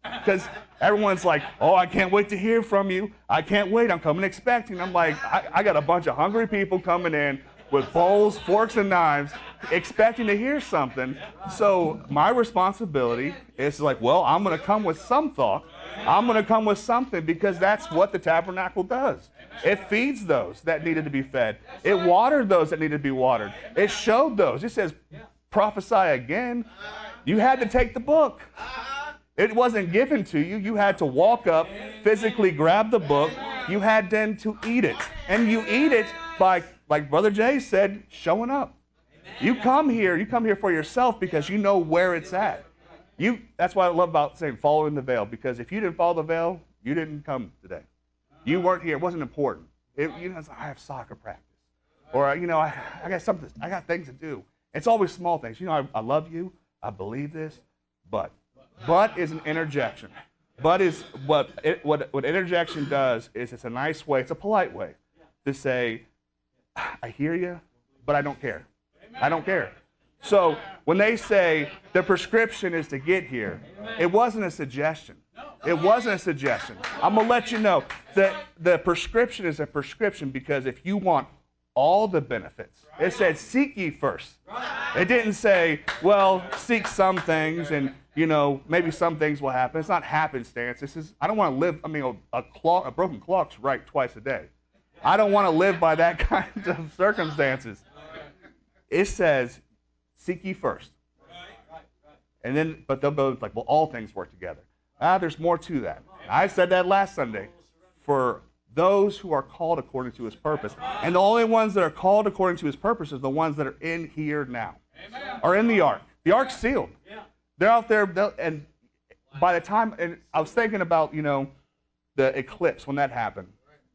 Because everyone's like, oh, I can't wait to hear from you. I can't wait. I'm coming expecting. I'm like, I got a bunch of hungry people coming in with bowls, forks, and knives, expecting to hear something. So my responsibility is like, well, I'm going to come with some thought. I'm going to come with something, because that's what the tabernacle does. It feeds those that needed to be fed. It watered those that needed to be watered. It showed those. It says, prophesy again. You had to take the book. It wasn't given to you. You had to walk up, physically grab the book. You had then to eat it. And you eat it by, like Brother Jay said, showing up. You come here for yourself because you know where it's at. That's what I love about saying following the veil, because if you didn't follow the veil, you didn't come today. You weren't here. It wasn't important. It's like, I have soccer practice. Or, I got something. I got things to do. It's always small things. I love you. I believe this. But is an interjection. But is what interjection does is it's a nice way, it's a polite way to say, I hear you, but I don't care. I don't care. So when they say the prescription is to get here, it wasn't a suggestion. It wasn't a suggestion. I'm going to let you know that the prescription is a prescription, because if you want all the benefits, it said seek ye first. It didn't say, well, seek some things and, maybe some things will happen. It's not happenstance. I don't want to live, a broken clock's right twice a day. I don't want to live by that kind of circumstances. It says, seek ye first. And then, but they'll go like, well, all things work together. There's more to that. I said that last Sunday. For those who are called according to his purpose. And the only ones that are called according to his purpose are the ones that are in here now. Are in the ark. The ark's sealed. They're out there, and by the time, and I was thinking about, the eclipse, when that happened.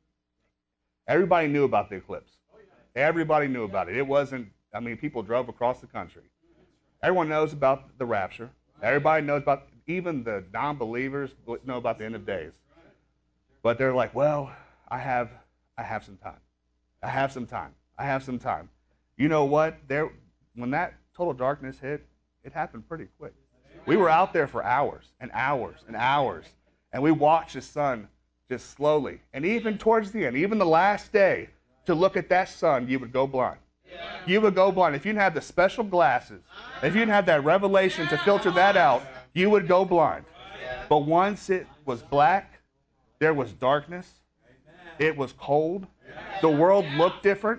Everybody knew about the eclipse. Everybody knew about it. It wasn't, people drove across the country. Everyone knows about the rapture. Everybody knows about, even the non-believers know about the end of days. But they're like, well, I have some time. I have some time. I have some time. You know what? When that total darkness hit, it happened pretty quick. We were out there for hours and hours and hours, and we watched the sun just slowly. And even towards the end, even the last day, to look at that sun, you would go blind. You would go blind. If you didn't have the special glasses, if you didn't have that revelation to filter that out, you would go blind. But once it was black, there was darkness. It was cold. The world looked different.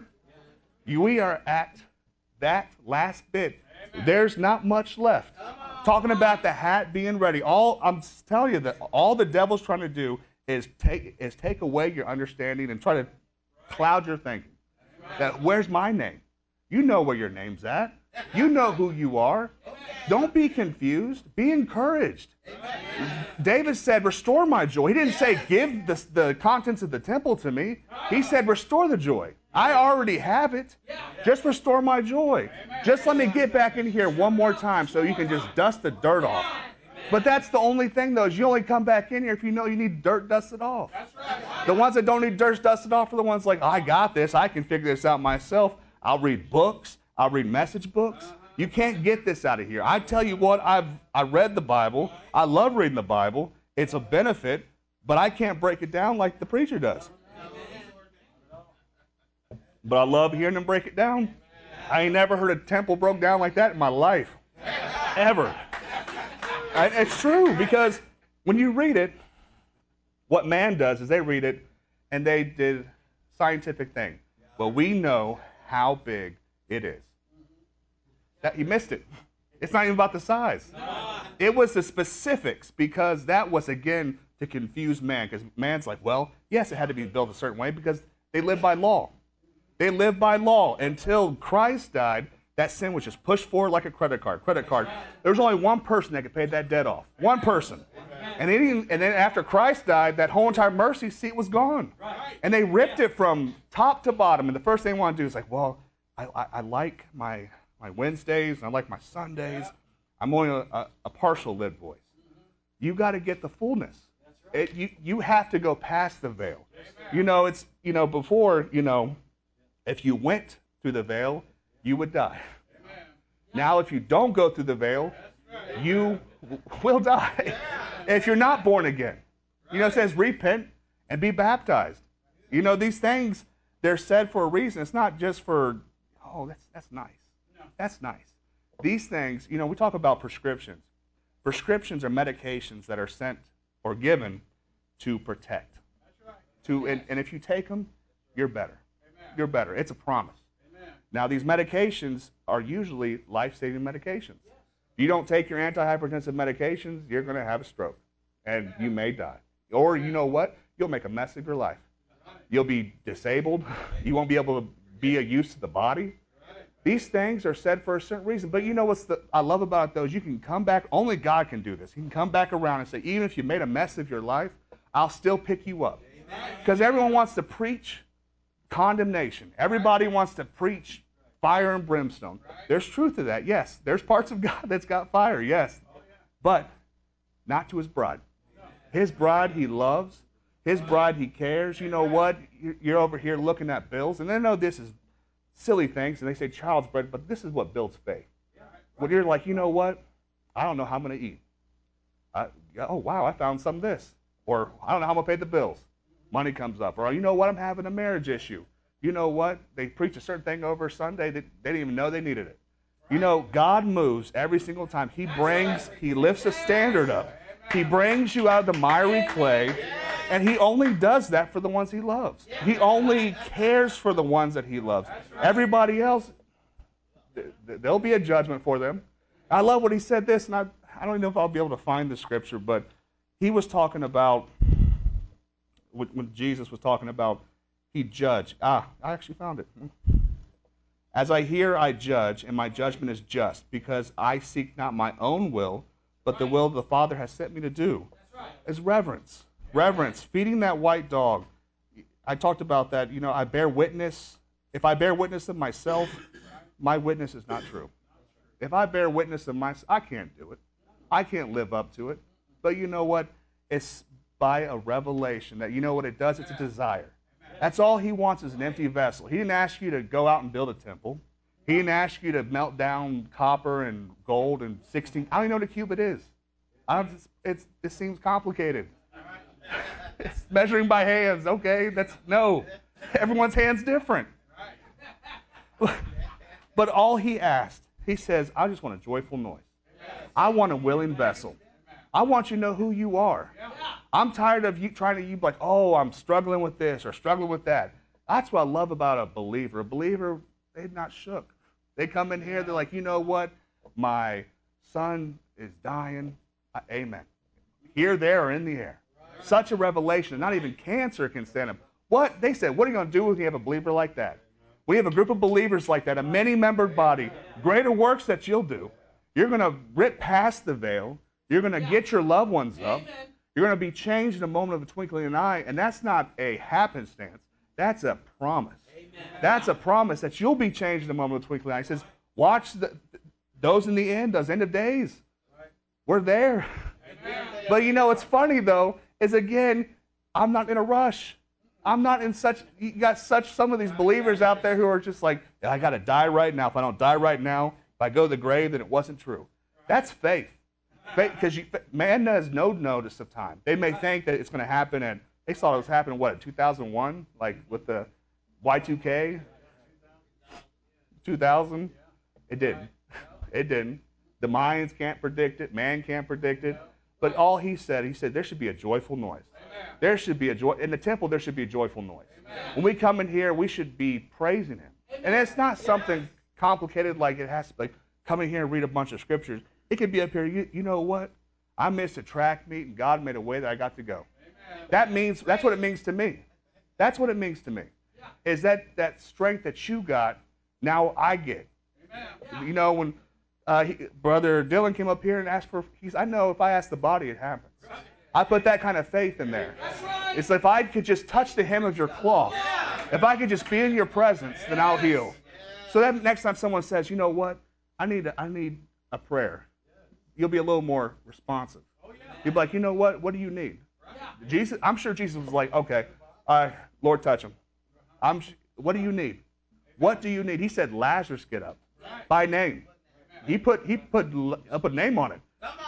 We are at that last bit. There's not much left. Talking about the hat being ready. I'm telling you that all the devil's trying to do is take away your understanding and try to cloud your thinking. That where's my name? You know where your name's at. You know who you are. Don't be confused. Be encouraged. David said, restore my joy. He didn't say, give the contents of the temple to me. He said, restore the joy. I already have it. Just restore my joy. Just let me get back in here one more time so you can just dust the dirt off. But that's the only thing, though, is you only come back in here if you know you need dirt dusted off. The ones that don't need dirt dusted off are the ones like, I got this. I can figure this out myself. I'll read books. I'll read message books. You can't get this out of here. I tell you what, I read the Bible. I love reading the Bible. It's a benefit, but I can't break it down like the preacher does. But I love hearing them break it down. I ain't never heard a temple broke down like that in my life. Ever. It's true, because when you read it, what man does is they read it and they did scientific thing. But we know how big it is. You missed it. It's not even about the size. It was the specifics, because that was, again, to confuse man. Because man's like, well, yes, it had to be built a certain way because they live by law. They live by law. Until Christ died, that sin was just pushed forward like a credit card. There was only one person that could pay that debt off. One person. And then after Christ died, that whole entire mercy seat was gone. And they ripped it from top to bottom. And the first thing they want to do is like, well, I like my Wednesdays and I like my Sundays. I'm only a partial lit voice. You got to get the fullness. You have to go past the veil. Before, if you went through the veil, you would die. Now, if you don't go through the veil, you will die. If you're not born again, it says repent and be baptized. These things, they're said for a reason. It's not just for, oh, that's nice. That's nice. These things, we talk about prescriptions. Prescriptions are medications that are sent or given to protect. And if you take them, you're better. You're better. It's a promise. Now, these medications are usually life-saving medications. If you don't take your antihypertensive medications, you're going to have a stroke, and you may die. Or, you know what? You'll make a mess of your life. You'll be disabled. You won't be able to be of use to the body. These things are said for a certain reason. But what's I love about those? You can come back. Only God can do this. You can come back around and say, even if you made a mess of your life, I'll still pick you up. Because everyone wants to preach condemnation. Everybody wants to preach fire and brimstone. There's truth to that, yes. There's parts of God that's got fire, yes. But not to his bride. His bride he loves. His bride he cares. You know what? You're over here looking at bills, and they know this is silly things, and they say child's bread, but this is what builds faith. When you're like, you know what? I don't know how I'm going to eat. Oh, wow, I found some of this. Or I don't know how I'm going to pay the bills. Money comes up. Or you know what? I'm having a marriage issue. You know what? They preach a certain thing over Sunday that they didn't even know they needed it. God moves every single time. He lifts a standard up. He brings you out of the miry clay, and he only does that for the ones he loves. He only cares for the ones that he loves. Everybody else, there'll be a judgment for them. I love what he said this, and I don't even know if I'll be able to find the scripture, but he was talking about, when Jesus was talking about, he judged. I actually found it. As I hear, I judge, and my judgment is just, because I seek not my own will, but the will the Father has sent me to do. Is reverence. Reverence. Feeding that white dog. I talked about that. I bear witness. If I bear witness of myself, my witness is not true. If I bear witness of myself, I can't do it. I can't live up to it. But you know what? It's by a revelation that, what it does? It's a desire. That's all he wants is an empty vessel. He didn't ask you to go out and build a temple. He didn't ask you to melt down copper and gold and 16. I don't even know what a cubit is. It seems complicated. It's measuring by hands. Okay, no. Everyone's hand's different. But all he asked, he says, I just want a joyful noise. I want a willing vessel. I want you to know who you are. I'm tired of you trying to like, oh, I'm struggling with this or struggling with that. That's what I love about a believer. A believer, they're not shook. They come in here, they're like, you know what? My son is dying. Amen. Here, there, or in the air. Such a revelation. Not even cancer can stand him. What? They said, what are you going to do if you have a believer like that? We have a group of believers like that, a many-membered body. Greater works that you'll do. You're going to rip past the veil. You're going to get your loved ones up. You're going to be changed in a moment of a twinkling of an eye. And that's not a happenstance. That's a promise. That's a promise that you'll be changed in a moment of a twinkling of an eye. He says, watch those in the end, those end of days. We're there. But what's funny, though, is again, I'm not in a rush. I'm not in you got some of these believers out there who are just like, I got to die right now. If I don't die right now, if I go to the grave, then it wasn't true. That's faith. Because man has no notice of time. They may think that it's going to happen, and they saw it was happening, in 2001? Like with the Y2K? 2000? It didn't. It didn't. The Mayans can't predict it. Man can't predict it. But all he said, there should be a joyful noise. There should be in the temple, there should be a joyful noise. When we come in here, we should be praising him. And it's not something complicated like it has to be. Come in here and read a bunch of scriptures. It could be up here, you know what? I missed a track meet, and God made a way that I got to go. That's what it means to me. That's what it means to me. Is that strength that you got, now I get. When Brother Dylan came up here and asked I know if I ask the body, it happens. I put that kind of faith in there. It's like if I could just touch the hem of your cloth, if I could just be in your presence, then I'll heal. So that next time someone says, you know what, I need a prayer, you'll be a little more responsive. You'll be like, you know what do you need? Jesus, I'm sure Jesus was like, okay, Lord, touch him. What do you need? What do you need? He said, Lazarus, get up. By name. He put a name on it.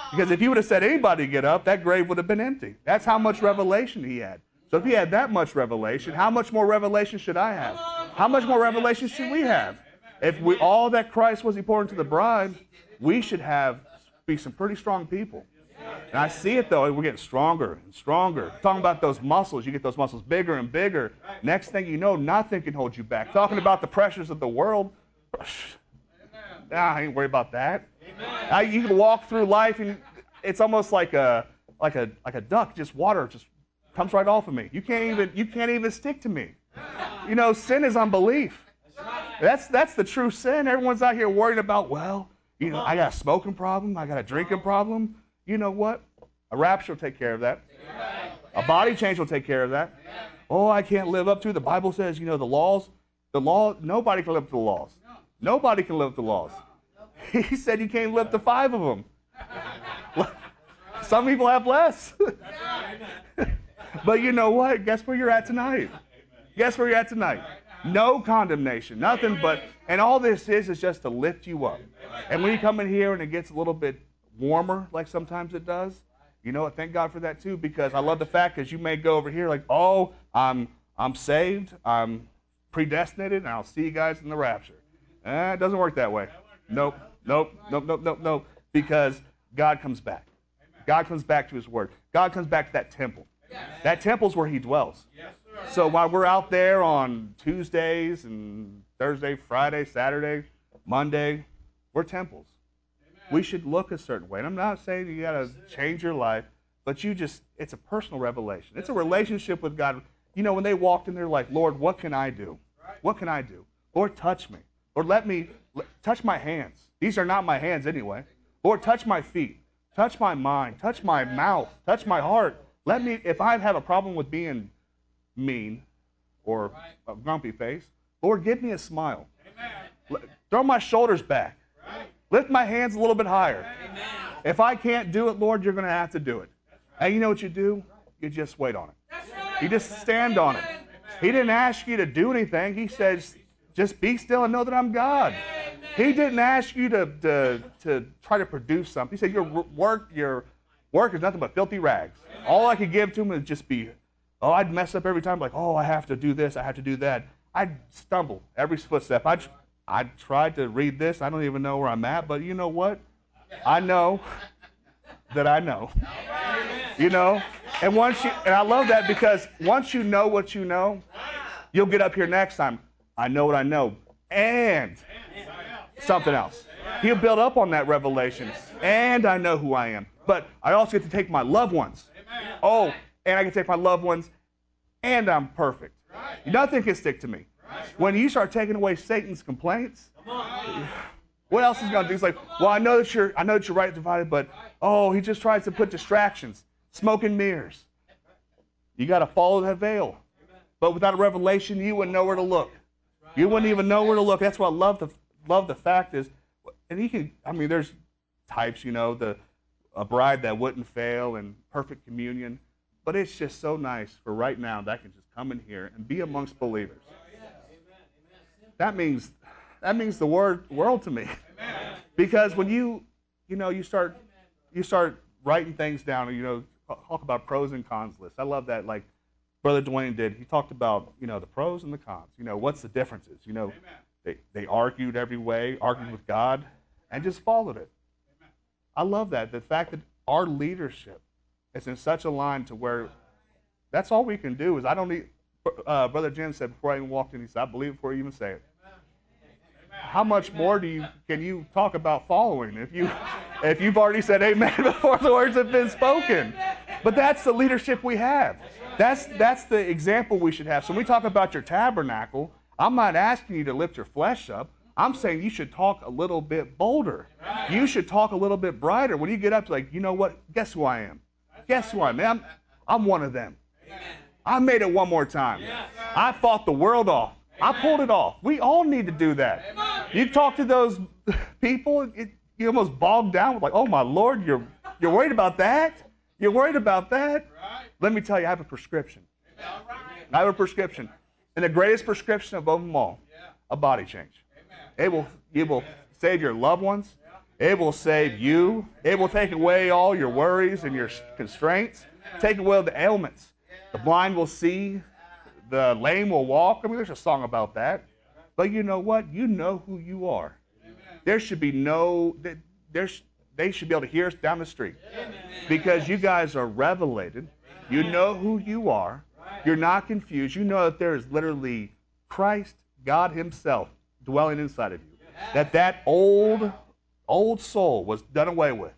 Because if he would have said anybody get up, that grave would have been empty. That's how much revelation he had. So if he had that much revelation, how much more revelation should I have? How much more revelation should we have? If we all that Christ was, he poured into the bride, we should be some pretty strong people. And I see it, though. We're getting stronger and stronger. Talking about those muscles. You get those muscles bigger and bigger. Next thing you know, nothing can hold you back. Talking about the pressures of the world. I ain't worried about that. You can walk through life, and it's almost like a duck. Just water just comes right off of me. You can't even stick to me. You know, sin is unbelief. That's the true sin. Everyone's out here worried about, well, you know, I got a smoking problem. I got a drinking problem. You know what? A rapture will take care of that. A body change will take care of that. Oh, I can't live up to. The Bible says, you know, the law, nobody can live up to the laws. Nobody can live up to the laws. He said you can't live up to 5 of them. Some people have less. But you know what? Guess where you're at tonight? Guess where you're at tonight? No condemnation, nothing but, and all this is just to lift you up. And when you come in here and it gets a little bit warmer, like sometimes it does, you know what? Thank God for that too, because I love the fact that you may go over here like, oh, I'm saved, I'm predestinated, and I'll see you guys in the rapture. It doesn't work that way. Nope. Because God comes back. God comes back to his word. God comes back to that temple. That temple's where he dwells. So while we're out there on Tuesdays and Thursday, Friday, Saturday, Monday, we're temples. We should look a certain way. And I'm not saying you got to change your life, but it's a personal revelation. It's a relationship with God. You know, when they walked in there like, Lord, what can I do? What can I do? Lord, touch me. Lord, touch my hands. These are not my hands anyway. Lord, touch my feet. Touch my mind. Touch my mouth. Touch my heart. If I have a problem with being mean or a grumpy face, Lord, give me a smile. Throw my shoulders back. Lift my hands a little bit higher. If I can't do it, Lord, you're going to have to do it. And you know what you do? You just wait on it. You just stand on it. He didn't ask you to do anything. He says, just be still and know that I'm God. He didn't ask you to try to produce something. He said, your work is nothing but filthy rags. All I could give to him is just be, I'd mess up every time, like, I have to do this, I have to do that. I'd stumble every footstep. I tried to read this. I don't even know where I'm at, but you know what? I know that I know. You know? And I love that, because once you know what you know, you'll get up here next time. I know what I know. And something else. He'll build up on that revelation. And I know who I am. But I also get to take my loved ones. Oh, and I can take my loved ones, and I'm perfect. Nothing can stick to me. When you start taking away Satan's complaints, what else is he going to do? He's like, well, I know that you're right divided, but he just tries to put distractions, smoke and mirrors. You got to follow that veil. But without a revelation, you wouldn't know where to look. You wouldn't even know where to look. That's what I love the fact is, and there's types, you know, a bride that wouldn't fail and perfect communion. But it's just so nice for right now that I can just come in here and be amongst believers. That means the world to me. Because when you start writing things down, and, you know, talk about pros and cons lists. I love that, like Brother Dwayne did. He talked about, you know, the pros and the cons. You know, what's the differences? You know, they argued every way, argued with God, and just followed it. I love that. The fact that our leadership is in such a line to where that's all we can do is I don't need. Brother Jim said before I even walked in, he said, I believe before you even say it. How much more can you talk about following if you've already said amen before the words have been spoken? But that's the leadership we have. That's the example we should have. So when we talk about your tabernacle, I'm not asking you to lift your flesh up. I'm saying you should talk a little bit bolder. You should talk a little bit brighter. When you get up, like, you know what? Guess who I am? Guess who I am? I'm one of them. I made it one more time. I fought the world off. I pulled it off. We all need to do that. You talk to those people, you almost bogged down with like, oh my Lord, you're worried about that? You're worried about that? Let me tell you, I have a prescription. I have a prescription. And the greatest prescription of them all, a body change. It will save your loved ones. It will save you. It will take away all your worries and your constraints. Take away the ailments. The blind will see. The lame will walk. I mean, there's a song about that. But you know what? You know who you are. There should be they should be able to hear us down the street. Because you guys are revelated. You know who you are. You're not confused. You know that there is literally Christ, God himself, dwelling inside of you. That old soul was done away with.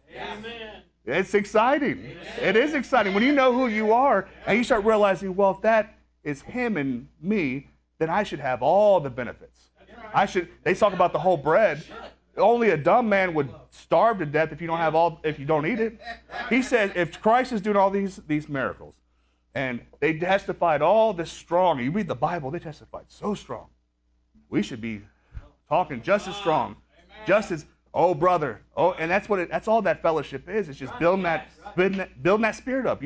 It's exciting. It is exciting. When you know who you are and you start realizing, well, if that is him and me, then I should have all the benefits. They talk about the whole bread. Only a dumb man would starve to death if you don't eat it. He said, if Christ is doing all these miracles, and they testified all this strong, you read the Bible, they testified so strong. We should be talking just as strong, just as, oh brother, oh, and that's all that fellowship is. It's just building that spirit up.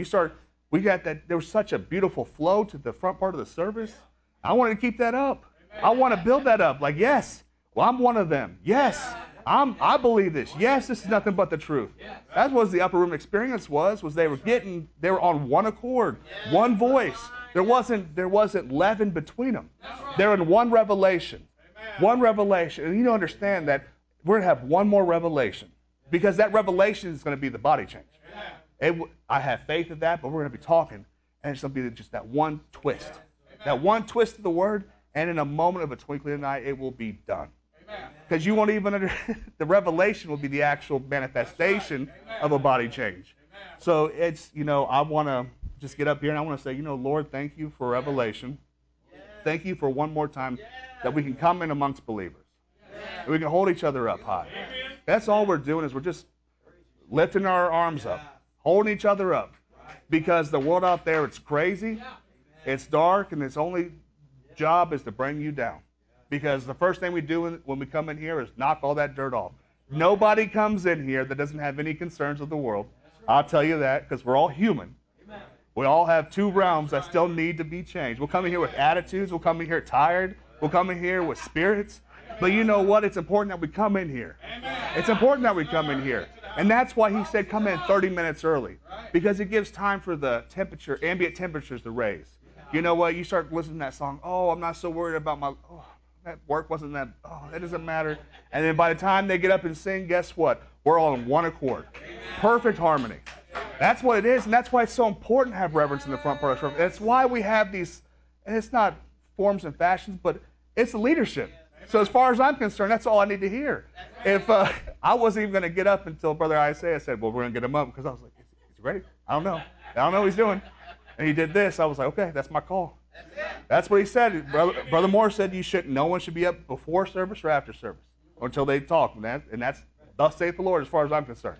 There was such a beautiful flow to the front part of the service. I wanted to keep that up. I want to build that up. Like, yes, well, I'm one of them. Yes, I believe this. Yes, this is nothing but the truth. That was the upper room experience was they were on one accord, one voice. There wasn't leaven between them. They're in one revelation. One revelation. And you don't understand that we're going to have one more revelation because that revelation is going to be the body change. I have faith in that, but we're going to be talking, and it's going to be just that one twist. That one twist of the word, and in a moment of a twinkling of an eye, it will be done. Because you won't even the revelation will be the actual manifestation of a body change. So it's, I want to just get up here and I want to say, Lord, thank you for revelation. Thank you for one more time that we can come in amongst believers. And we can hold each other up high. That's all we're doing is we're just lifting our arms up, holding each other up. Because the world out there, it's crazy, it's dark, and its only job is to bring you down. Because the first thing we do when we come in here is knock all that dirt off. Nobody comes in here that doesn't have any concerns with the world. I'll tell you that because we're all human. We all have two realms that still need to be changed. We'll come in here with attitudes. We'll come in here tired. We'll come in here with spirits. But you know what? It's important that we come in here. It's important that we come in here. And that's why he said come in 30 minutes early. Because it gives time for the ambient temperatures to raise. You know what? You start listening to that song. Oh, I'm not so worried about that work wasn't that, that doesn't matter. And then by the time they get up and sing, guess what? We're all in one accord. Perfect harmony. That's what it is, and that's why it's so important to have reverence in the front part of the service. That's why we have these, and it's not forms and fashions, but it's the leadership. So as far as I'm concerned, that's all I need to hear. If I wasn't even going to get up until Brother Isaiah said, well, we're going to get him up, because I was like, is he ready? I don't know what he's doing. And he did this. I was like, okay, that's my call. That's what he said. Brother Moore said no one should be up before service or after service until they talk. And that's thus saith the Lord as far as I'm concerned.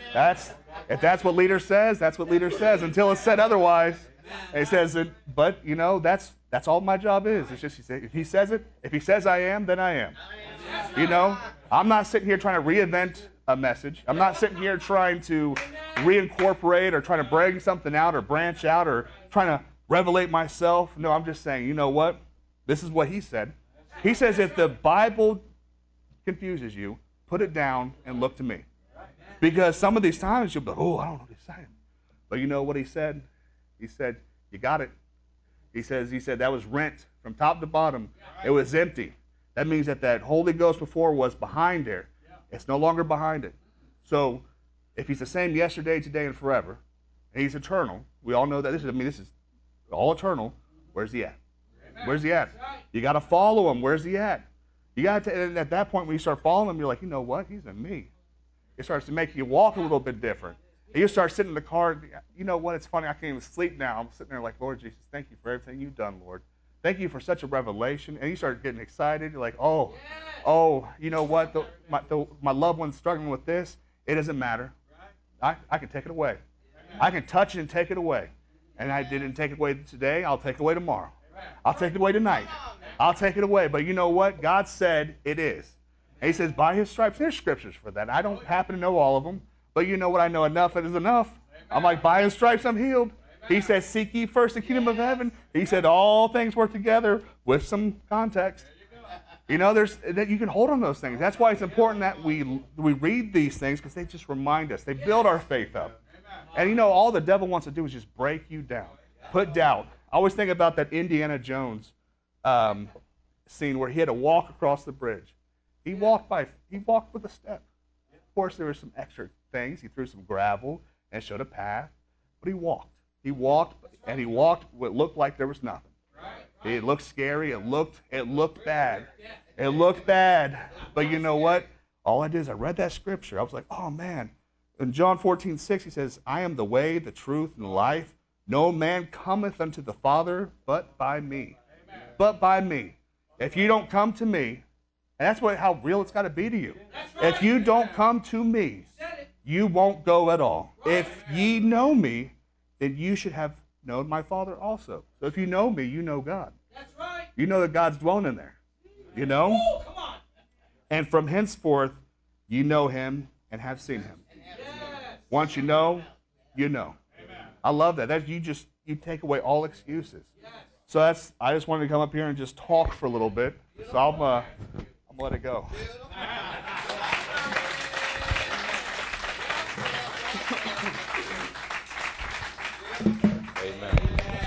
If that's what leader says, that's what leader says until it's said otherwise. And he says it, but that's all my job is. It's just if he says it, if he says I am, then I am. I'm not sitting here trying to reinvent a message. I'm not sitting here trying to reincorporate or trying to bring something out or branch out or trying to revelate myself. No, I'm just saying, you know what? This is what he said. He says if the Bible confuses you, put it down and look to me. Because some of these times you'll be, I don't know what he's saying. But you know what he said? He said, you got it. He said that was rent from top to bottom. It was empty. That means that Holy Ghost before was behind there. It's no longer behind it. So if he's the same yesterday, today, and forever, and he's eternal, we all know that this is all eternal. Where's he at? Where's he at? You got to follow him. Where's he at? You got to, and at that point when you start following him, you're like, you know what? He's in me. It starts to make you walk a little bit different. And you start sitting in the car. You know what? It's funny. I can't even sleep now. I'm sitting there like, Lord Jesus, thank you for everything you've done, Lord. Thank you for such a revelation. And you start getting excited. You're like, oh, you know what? My loved one's struggling with this. It doesn't matter. I can take it away. I can touch it and take it away. And I didn't take it away today. I'll take it away tomorrow. I'll take it away tonight. I'll take it away. But you know what? God said it is. And he says, by his stripes, there's scriptures for that. I don't happen to know all of them. But you know what? I know enough. It is enough. I'm like, by his stripes, I'm healed. He says, seek ye first the kingdom of heaven. He said, all things work together with some context. You know, that you can hold on those things. That's why it's important that we read these things, because they just remind us. They build our faith up. And you know, all the devil wants to do is just break you down, put doubt. I always think about that Indiana Jones scene where he had to walk across the bridge. He walked with a step. Of course, there were some extra things. He threw some gravel and showed a path, but he walked. He walked what looked like there was nothing. It looked scary. It looked bad. It looked bad. But you know what? All I did is I read that scripture. I was like, oh man. In John 14:6, he says, I am the way, the truth, and the life. No man cometh unto the Father but by me. Amen. But by me. If you don't come to me, and that's how real it's got to be to you. Right. If you don't come to me, you won't go at all. Right. If ye know me, then you should have known my Father also. So if you know me, you know God. That's right. You know that God's dwelling in there. You know? Ooh, come on. And from henceforth, you know him and have seen him. Yes. Once you know, you know. Amen. I love that. You take away all excuses. Yes. So I just wanted to come up here and just talk for a little bit. So I'm gonna let it go. Amen.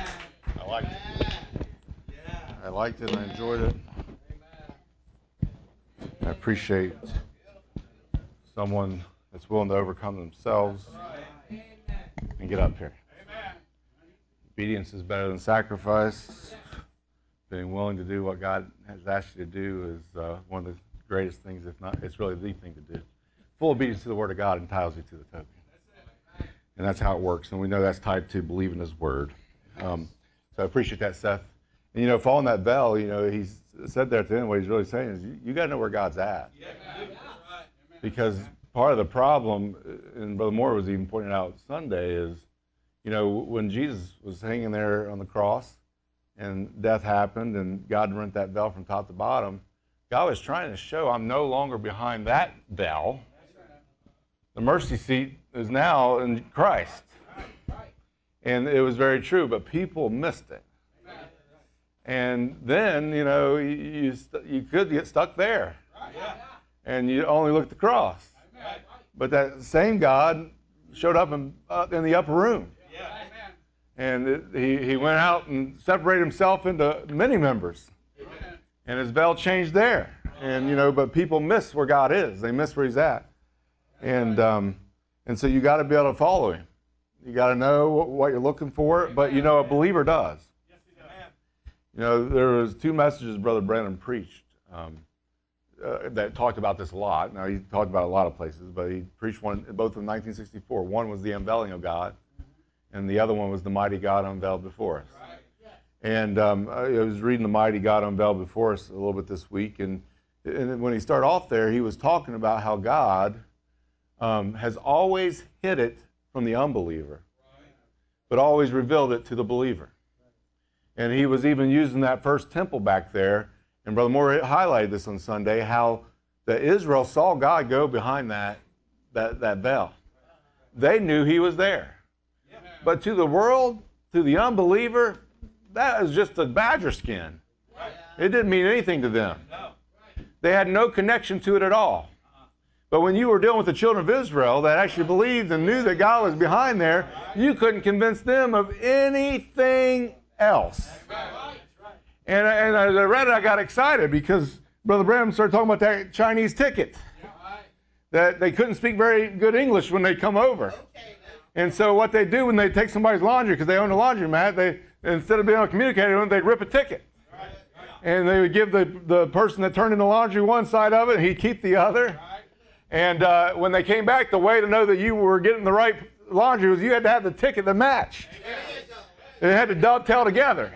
I liked it. I enjoyed it. I appreciate someone that's willing to overcome themselves and get up here. Obedience is better than sacrifice. Being willing to do what God has asked you to do is one of the greatest things, if not, it's really the thing to do. Full obedience to the Word of God entitles you to the token. And that's how it works. And we know that's tied to believing His Word. So I appreciate that, Seth. And, you know, following that bell, you know, he's said there at the end, what he's really saying is you got to know where God's at. Because part of the problem, and Brother Moore was even pointing out Sunday, is, you know, when Jesus was hanging there on the cross and death happened and God rent that veil from top to bottom, God was trying to show I'm no longer behind that veil. The mercy seat is now in Christ. And it was very true, but people missed it. And then, you know, you could get stuck there. And you only look at the cross. But that same God showed up in the upper room. And he went out and separated himself into many members. And his veil changed there. And, you know, but people miss where God is. They miss where he's at. And so you got to be able to follow him. You got to know what you're looking for. But, you know, a believer does. You know, there was 2 messages Brother Brandon preached that talked about this a lot. Now, he talked about a lot of places, but he preached one, both in 1964. One was the unveiling of God, and the other one was the mighty God unveiled before us. And I was reading the mighty God unveiled before us a little bit this week, and when he started off there, he was talking about how God has always hid it from the unbeliever, but always revealed it to the believer. And he was even using that first temple back there. And Brother Moore highlighted this on Sunday, how the Israel saw God go behind that veil. They knew he was there. But to the world, to the unbeliever, that was just a badger skin. It didn't mean anything to them. They had no connection to it at all. But when you were dealing with the children of Israel that actually believed and knew that God was behind there, you couldn't convince them of anything else. And as I read it, I got excited because Brother Branham started talking about that Chinese ticket. That they couldn't speak very good English when they come over. And so what they do when they take somebody's laundry, because they own a laundromat, they instead of being able to communicate with them, they'd rip a ticket. And they would give the person that turned in the laundry one side of it, and he'd keep the other. And when they came back, the way to know that you were getting the right laundry was you had to have the ticket that matched. It had to dovetail together.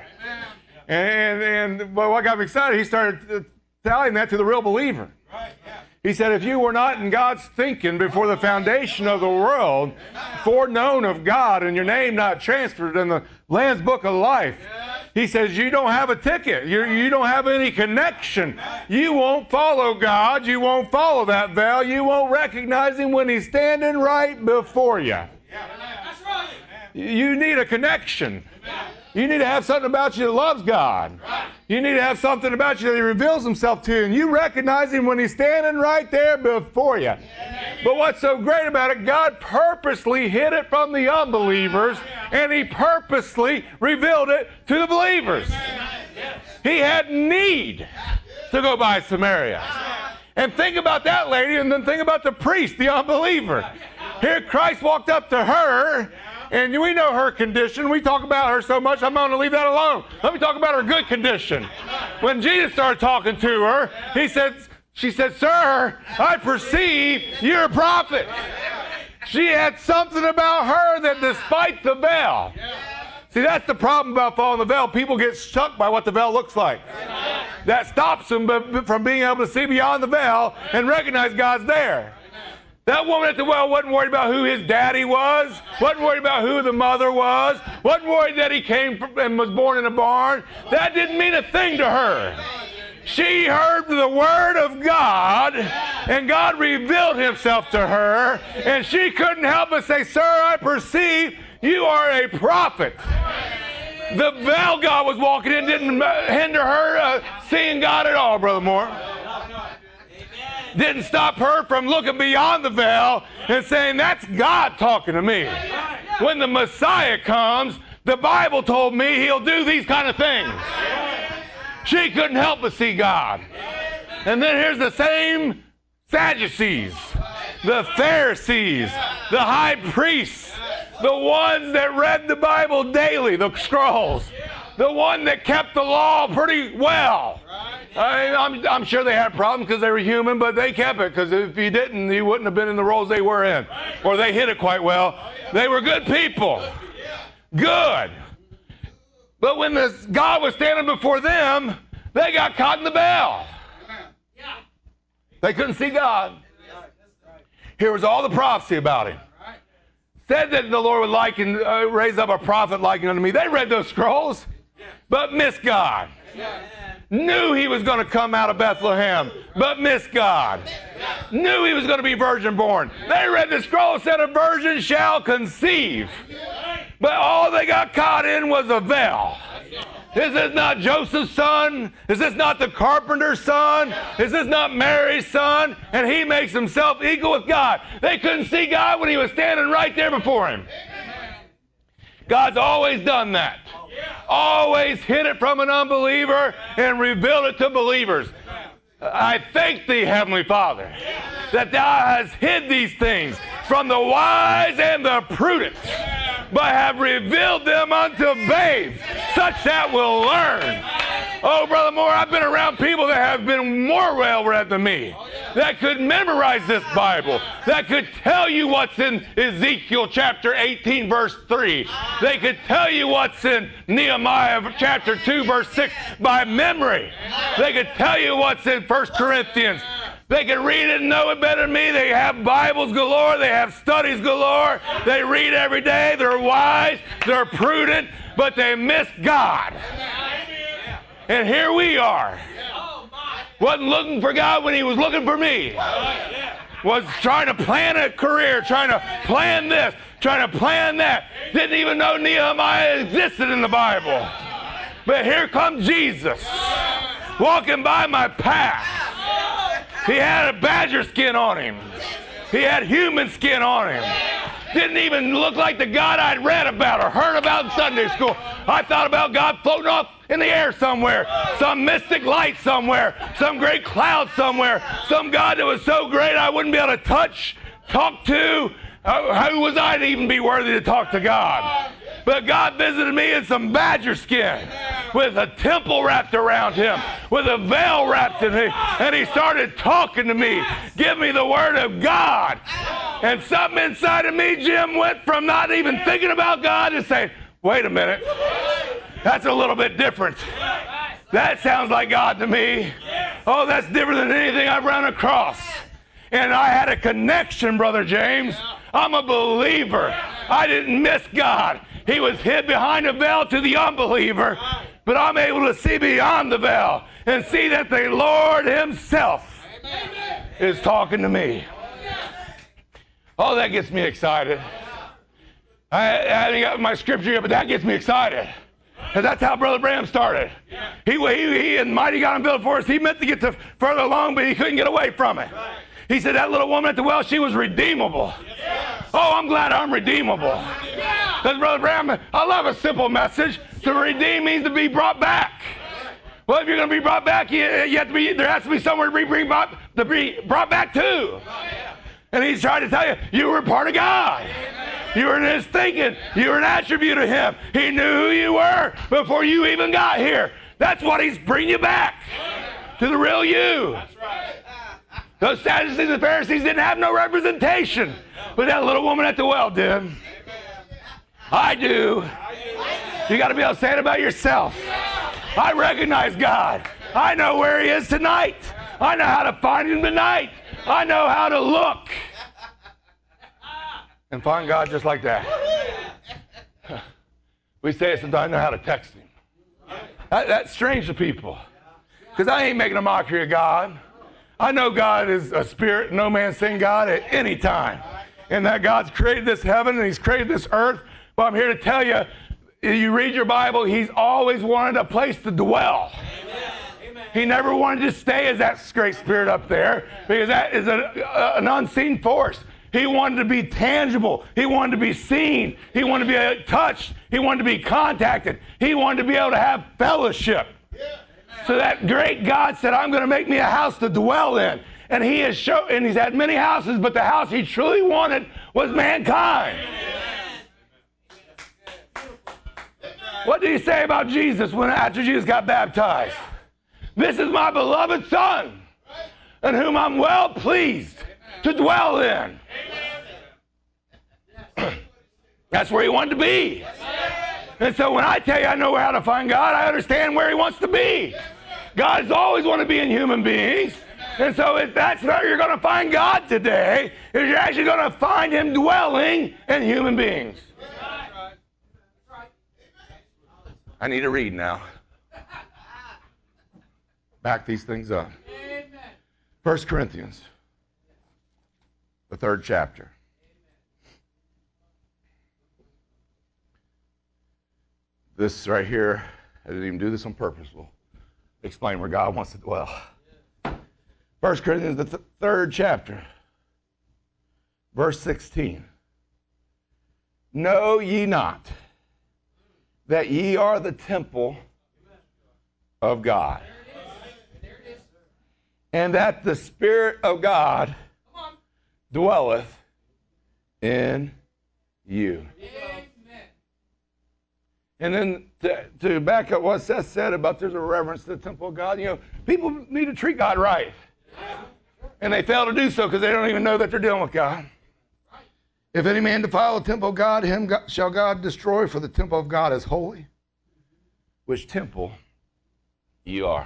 And what got me excited, he started telling that to the real believer. He said, if you were not in God's thinking before the foundation of the world, foreknown of God, and your name not transferred in the Lamb's Book of Life, he says, you don't have a ticket. You don't have any connection. You won't follow God. You won't follow that veil. You won't recognize him when he's standing right before you. You need a connection. You need to have something about you that loves God. You need to have something about you that He reveals Himself to you, and you recognize Him when He's standing right there before you. But what's so great about it, God purposely hid it from the unbelievers, and He purposely revealed it to the believers. He had need to go by Samaria. And think about that lady, and then think about the priest, the unbeliever. Here Christ walked up to her, and we know her condition. We talk about her so much, I'm going to leave that alone. Let me talk about her good condition. When Jesus started talking to her, she said, "Sir, I perceive you're a prophet." She had something about her that despite the veil. See, that's the problem about following the veil. People get stuck by what the veil looks like. That stops them from being able to see beyond the veil and recognize God's there. That woman at the well wasn't worried about who his daddy was, wasn't worried about who the mother was, wasn't worried that he came and was born in a barn. That didn't mean a thing to her. She heard the word of God, and God revealed Himself to her, and she couldn't help but say, "Sir, I perceive you are a prophet." The veil God was walking in didn't hinder her seeing God at all, Brother Moore. Didn't stop her from looking beyond the veil and saying, "That's God talking to me." When the Messiah comes, the Bible told me He'll do these kind of things. She couldn't help but see God. And then here's the same Sadducees, the Pharisees, the high priests, the ones that read the Bible daily, the scrolls, the one that kept the law pretty well. I'm sure they had problems because they were human, but they kept it, because if you didn't, you wouldn't have been in the roles they were in. Or they hid it quite well. They were good people. Good. But when God was standing before them, they got caught in the veil. They couldn't see God. Here was all the prophecy about Him. Said that the Lord would raise up a prophet like unto me. They read those scrolls, but missed God. Knew He was going to come out of Bethlehem, but missed God. Knew He was going to be virgin born. They read the scroll, said a virgin shall conceive. But all they got caught in was a veil. Is this not Joseph's son? Is this not the carpenter's son? Is this not Mary's son? And He makes Himself equal with God. They couldn't see God when He was standing right there before Him. God's always done that. Always hid it from an unbeliever and revealed it to believers. I thank Thee, Heavenly Father, that Thou hast hid these things from the wise and the prudent, but have revealed them unto babes, such that will learn. Oh, Brother Moore, I've been around people that have been more well-read than me, that could memorize this Bible, that could tell you what's in Ezekiel chapter 18, verse 3. They could tell you what's in Nehemiah chapter 2, verse 6 by memory. They could tell you what's in 1 Corinthians. They can read it and know it better than me. They have Bibles galore. They have studies galore. They read every day. They're wise. They're prudent. But they miss God. And here we are. Wasn't looking for God when He was looking for me. Was trying to plan a career, trying to plan this, trying to plan that. Didn't even know Nehemiah existed in the Bible. But here comes Jesus, walking by my path. He had a badger skin on Him. He had human skin on Him. Didn't even look like the God I'd read about or heard about in Sunday school. I thought about God floating off in the air somewhere, some mystic light somewhere, some great cloud somewhere, some God that was so great I wouldn't be able to touch, talk to. Who was I to even be worthy to talk to God? But God visited me in some badger skin with a temple wrapped around Him, with a veil wrapped in Him, and He started talking to me, give me the Word of God. And something inside of me, Jim, went from not even thinking about God to saying, wait a minute, that's a little bit different. That sounds like God to me. Oh, that's different than anything I've run across. And I had a connection, Brother James. I'm a believer. I didn't miss God. He was hid behind a veil to the unbeliever, but I'm able to see beyond the veil and see that the Lord Himself is talking to me. Oh, that gets me excited. I haven't got my scripture yet, but that gets me excited. Because that's how Brother Branham started. He and Mighty God unveiled for us. He meant to get to further along, but he couldn't get away from it. He said that little woman at the well, she was redeemable. Oh, I'm glad I'm redeemable. Because Brother Branham, I love a simple message. To redeem means to be brought back. Well, if you're going to be brought back, there has to be somewhere to be brought back to. And he's trying to tell you, you were part of God. You were in his thinking. You were an attribute of him. He knew who you were before you even got here. That's what he's bringing you back to the real you. Those Sadducees and Pharisees didn't have no representation, but that little woman at the well did. I do. You got to be able to say it about yourself. I recognize God. I know where he is tonight. I know how to find him tonight. I know how to look and find God just like that. We say it sometimes, I know how to text him. That's strange to people, because I ain't making a mockery of God. I know God is a spirit. No man's seen God at any time. And that God's created this heaven and he's created this earth. But I'm here to tell you, you read your Bible, he's always wanted a place to dwell. He never wanted to stay as that great spirit up there, because that is an unseen force. He wanted to be tangible. He wanted to be seen. He wanted to be touched. He wanted to be contacted. He wanted to be able to have fellowship. So that great God said, I'm going to make me a house to dwell in. And he has shown, and he's had many houses, but the house he truly wanted was mankind. What did he say about Jesus after Jesus got baptized? This is my beloved Son, in whom I'm well pleased to dwell in. That's where he wanted to be. And so when I tell you I know how to find God, I understand where he wants to be. God's always wanted to be in human beings. And so if that's where you're going to find God today, is you're actually going to find him dwelling in human beings. I need to read now. Back these things up. 1 Corinthians, the 3rd chapter. This right here, I didn't even do this on purpose. We'll explain where God wants to dwell. 1 Corinthians, the 3rd chapter, verse 16. Know ye not that ye are the temple of God, and that the Spirit of God dwelleth in you. And then to back up what Seth said about there's a reverence to the temple of God, people need to treat God right. And they fail to do so because they don't even know that they're dealing with God. If any man defile the temple of God, him shall God destroy, for the temple of God is holy, which temple you are.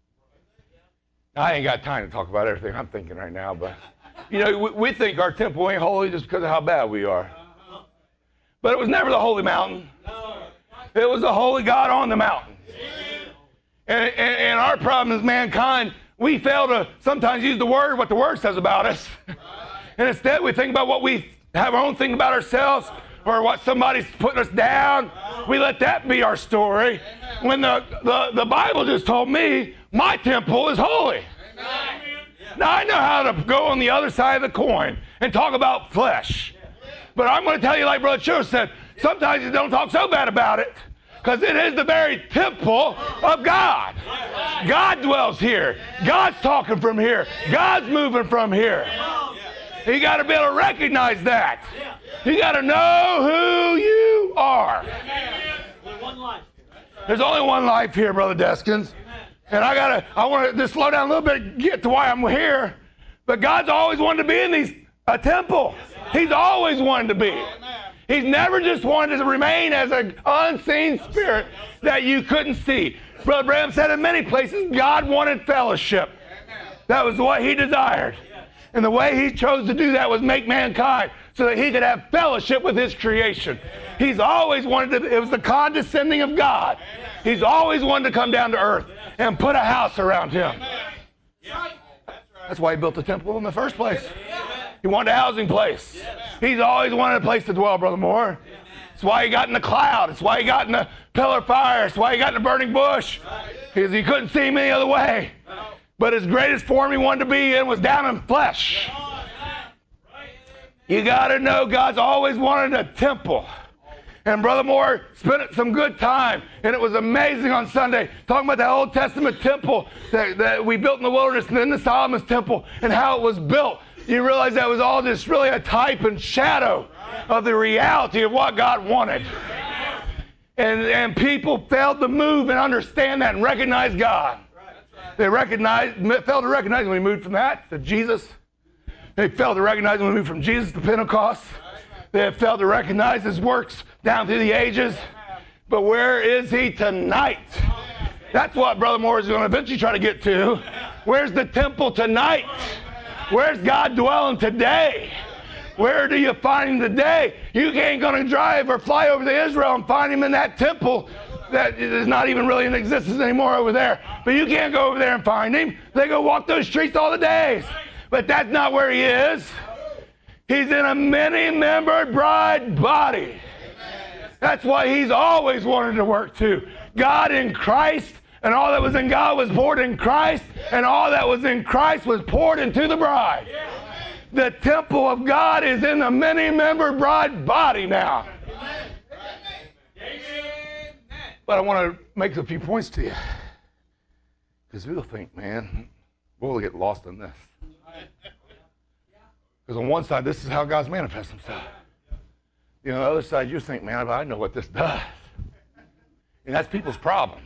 Now, I ain't got time to talk about everything I'm thinking right now, but we think our temple ain't holy just because of how bad we are. But it was never the holy mountain. It was the holy God on the mountain. And our problem is mankind, we fail to sometimes use what the Word says about us. And instead we think about what we have our own thing about ourselves, or what somebody's putting us down. We let that be our story. When the Bible just told me, my temple is holy. Now I know how to go on the other side of the coin and talk about flesh. But I'm going to tell you, like Brother Cho said, sometimes you don't talk so bad about it, because it is the very temple of God. God dwells here. God's talking from here. God's moving from here. You got to be able to recognize that. You got to know who you are. There's only one life here, Brother Deskins. And I want to just slow down a little bit, get to why I'm here. But God's always wanted to be in a temple. He's always wanted to be. He's never just wanted to remain as an unseen spirit that you couldn't see. Brother Branham said in many places, God wanted fellowship. That was what he desired. And the way he chose to do that was make mankind so that he could have fellowship with his creation. He's always wanted to, it was the condescending of God. He's always wanted to come down to earth and put a house around him. That's why he built the temple in the first place. He wanted a housing place. He's always wanted a place to dwell, Brother Moore. That's why he got in the cloud. It's why he got in the pillar of fire. That's why he got in the burning bush. Because he couldn't see him any other way. But his greatest form he wanted to be in was down in flesh. You got to know God's always wanted a temple. And Brother Moore spent some good time, and it was amazing on Sunday, talking about the Old Testament temple that we built in the wilderness, and then the Solomon's temple, and how it was built. You realize that was all just really a type and shadow of the reality of what God wanted. And people failed to move and understand that and recognize God. They failed to recognize when we moved from that to Jesus. They failed to recognize when we moved from Jesus to Pentecost. They have failed to recognize his works down through the ages. But where is he tonight? That's what Brother Moore is going to eventually try to get to. Where's the temple tonight? Where's God dwelling today? Where do you find him today? You ain't going to drive or fly over to Israel and find him in that temple that is not even really in existence anymore over there. But you can't go over there and find him. They go walk those streets all the days. But that's not where he is. He's in a many-membered bride body. That's why he's always wanted to work too. God in Christ, and all that was in God was poured in Christ, and all that was in Christ was poured into the bride. The temple of God is in the many-membered bride body now. But I want to make a few points to you. Because we'll think, man, we'll get lost in this. Because on one side, this is how God's manifests himself. You know, on the other side, you think, man, I know what this does. And that's people's problems.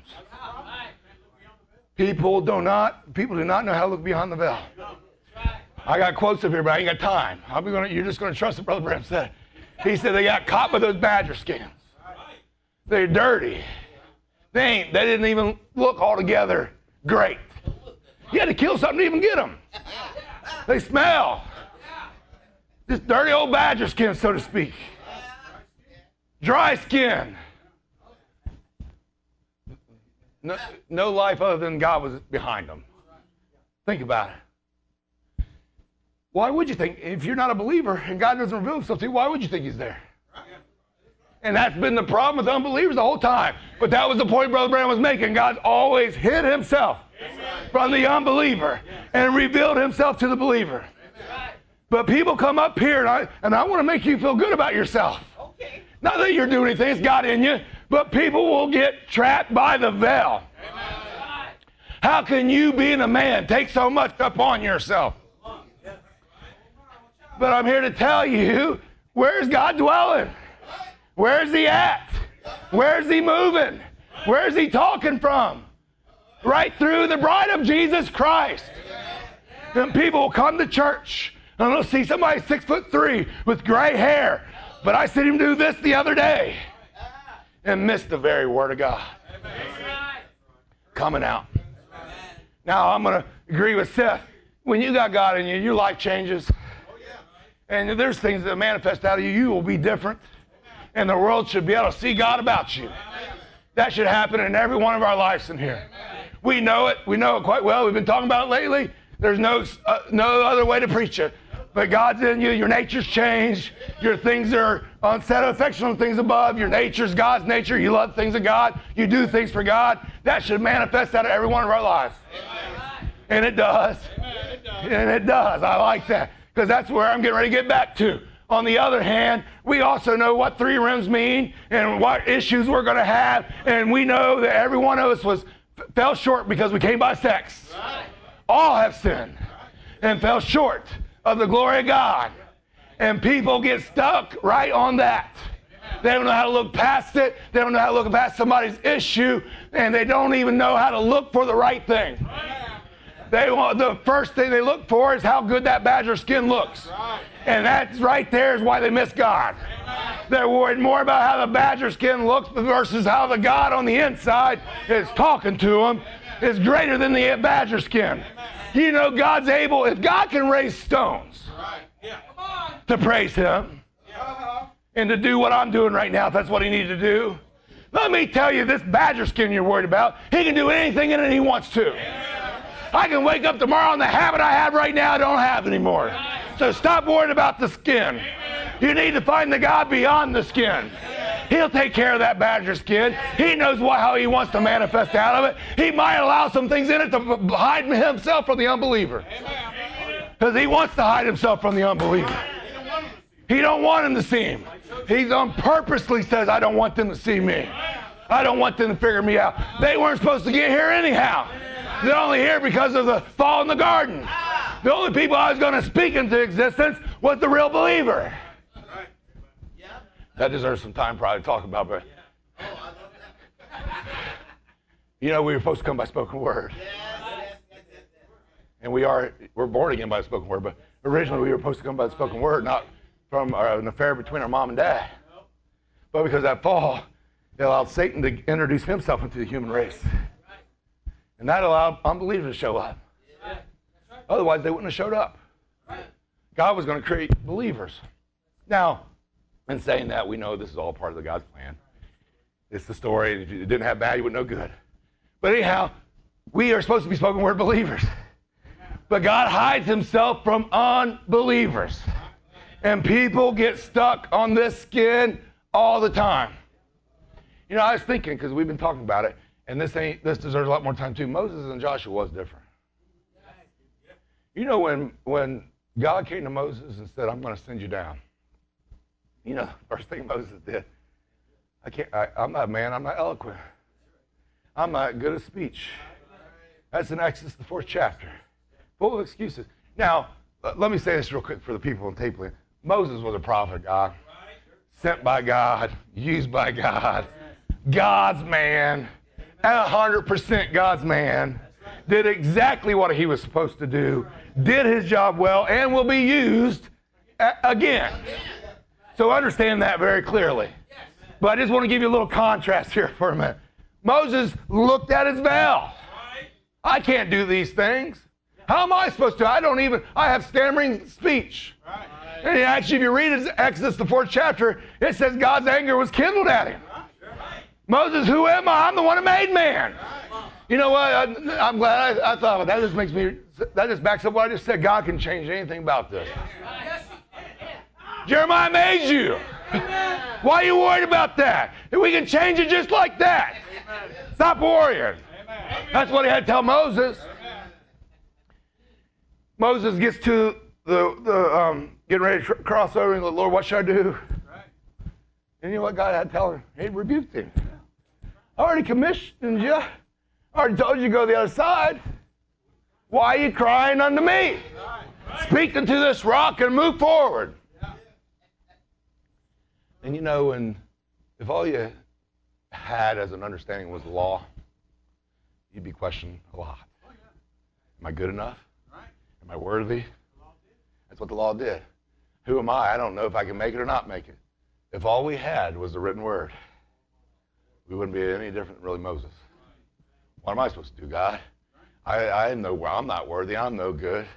People do not know how to look behind the veil. I got quotes up here, but I ain't got time. You're just going to trust what Brother Branham said. He said they got caught with those badger skins. They're dirty. They didn't even look altogether great. You had to kill something to even get them. They smell. Just dirty old badger skin, so to speak. Dry skin. No life other than God was behind them. Think about it. Why would you think, if you're not a believer and God doesn't reveal himself to you, why would you think he's there? And that's been the problem with unbelievers the whole time. But that was the point Brother Branham was making. God always hid himself from the unbeliever and revealed himself to the believer. But people come up here, and I want to make you feel good about yourself. Not that you're doing anything, it's God in you, but people will get trapped by the veil. How can you, being a man, take so much upon yourself? But I'm here to tell you, where's God dwelling? Where's he at? Where's he moving? Where's he talking from? Right through the bride of Jesus Christ. And people will come to church and they'll see somebody 6'3" with gray hair. But I seen him do this the other day and missed the very word of God coming out. Now I'm going to agree with Seth. When you got God in you, your life changes. And there's things that manifest out of you. You will be different. And the world should be able to see God about you. That should happen in every one of our lives in here. We know it. We know it quite well. We've been talking about it lately. There's no other way to preach it. But God's in you. Your nature's changed. Your things are on set of affection on things above. Your nature's God's nature. You love things of God. You do things for God. That should manifest out of every one of our lives. And it does. And it does. I like that. Because that's where I'm getting ready to get back to. On the other hand, we also know what 3 rims mean and what issues we're going to have. And we know that every one of us fell short because we came by sex. All have sinned and fell short of the glory of God. And people get stuck right on that. They don't know how to look past it. They don't know how to look past somebody's issue. And they don't even know how to look for the right thing. The first thing they look for is how good that badger skin looks. And that's right there is why they miss God. They're worried more about how the badger skin looks versus how the God on the inside is talking to them is greater than the badger skin. You know God's able, if God can raise stones to praise him and to do what I'm doing right now, if that's what he needs to do, let me tell you, this badger skin you're worried about, he can do anything in it he wants to. I can wake up tomorrow and the habit I have right now I don't have anymore. So stop worrying about the skin. You need to find the God beyond the skin. He'll take care of that badger skin. He knows how he wants to manifest out of it. He might allow some things in it to hide himself from the unbeliever. Because he wants to hide himself from the unbeliever. He don't want him to see him. He purposely says, I don't want them to see me. I don't want them to figure me out. They weren't supposed to get here anyhow. They're only here because of the fall in the garden. The only people I was going to speak into existence was the real believer. That deserves some time probably to talk about, but you know, we were supposed to come by spoken word. And we're born again by the spoken word, but originally we were supposed to come by the spoken word, not from an affair between our mom and dad. But because of that fall, it allowed Satan to introduce himself into the human race. And that allowed unbelievers to show up. Otherwise, they wouldn't have showed up. God was going to create believers. Now, in saying that, we know this is all part of the God's plan. It's the story. If it didn't have bad, you wouldn't know good. But anyhow, we are supposed to be spoken word believers. But God hides himself from unbelievers. And people get stuck on this skin all the time. You know, I was thinking, because we've been talking about it, and this deserves a lot more time too. Moses and Joshua was different. You know, when God came to Moses and said, I'm going to send you down. You know, the first thing Moses did, I'm not a man, I'm not eloquent. I'm not good at speech. That's in Exodus, the 4th chapter. Full of excuses. Now, let me say this real quick for the people on tape. Moses was a prophet of God. Sent by God, used by God. God's man, 100% God's man. Did exactly what he was supposed to do. Did his job well and will be used again. So understand that very clearly. But I just want to give you a little contrast here for a minute. Moses looked at his veil. I can't do these things. How am I supposed to? I have stammering speech. And actually, if you read Exodus, the 4th chapter, it says God's anger was kindled at him. Moses, who am I? I'm the one who made man. You know what? I'm glad I thought of that. That just backs up what I just said. God can change anything about this. Jeremiah made you. Why are you worried about that? We can change it just like that. Stop worrying. That's what he had to tell Moses. Moses gets to the getting ready to cross over and the Lord, what should I do? And you know what God had to tell him? He rebuked him. I already commissioned you. I already told you to go to the other side. Why are you crying unto me? Speak unto this rock and move forward. And you know, if all you had as an understanding was the law, you'd be questioned a lot. Am I good enough? Am I worthy? That's what the law did. Who am I? I don't know if I can make it or not make it. If all we had was the written word, we wouldn't be any different than really Moses. What am I supposed to do, God? I know I'm not worthy. I'm no good.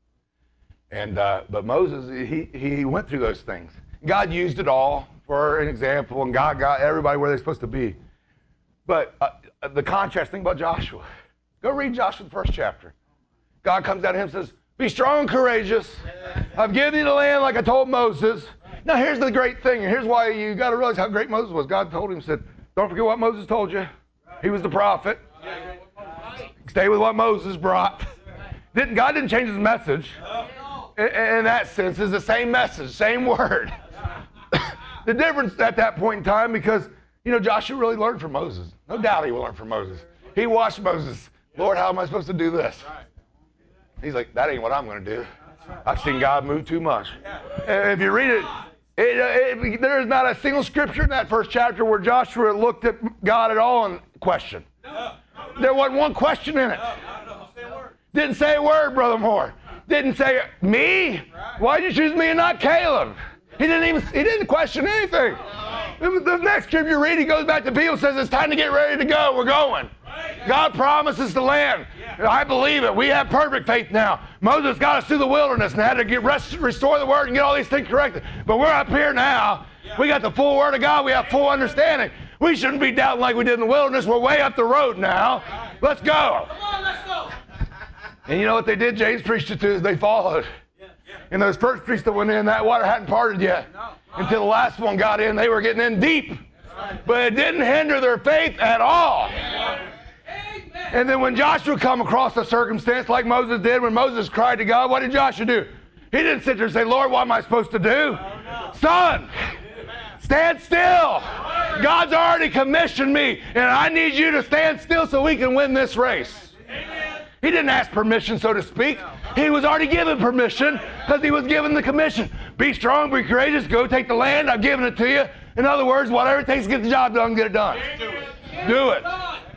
And but Moses, he went through those things. God used it all for an example, and God got everybody where they're supposed to be. But the contrast thing about Joshua, go read Joshua, the 1st chapter. God comes down to him and says, be strong and courageous. I've given you the land like I told Moses. Now here's the great thing, and here's why you got to realize how great Moses was. God told him, said, don't forget what Moses told you. He was the prophet. Stay with what Moses brought. God didn't change his message. In that sense, it's the same message, same word. The difference at that point in time, because, you know, Joshua really learned from Moses. No doubt he learned from Moses. He watched Moses. Lord, how am I supposed to do this? He's like, that ain't what I'm going to do. I've seen God move too much. And if you read it, there is not a single scripture in that 1st chapter where Joshua looked at God at all and questioned. There wasn't one question in it. Didn't say a word, Brother Moore. Didn't say, me? Why'd you choose me and not Caleb? He didn't question anything. The next scripture you read, he goes back to people and says, it's time to get ready to go. We're going. God promises the land. I believe it. We have perfect faith now. Moses got us through the wilderness and had to restore the word and get all these things corrected. But we're up here now. We got the full word of God. We have full understanding. We shouldn't be doubting like we did in the wilderness. We're way up the road now. Let's go. Come on, let's go. And you know what they did? James preached it to us. They followed. And those first priests that went in, that water hadn't parted yet. Until the last one got in, they were getting in deep. But it didn't hinder their faith at all. And then when Joshua come across a circumstance like Moses did, when Moses cried to God, what did Joshua do? He didn't sit there and say, Lord, what am I supposed to do? Son, stand still. God's already commissioned me, and I need you to stand still so we can win this race. He didn't ask permission, so to speak. He was already given permission because he was given the commission. Be strong, be courageous, go take the land. I've given it to you. In other words, whatever it takes to get the job done, get it done. Do it.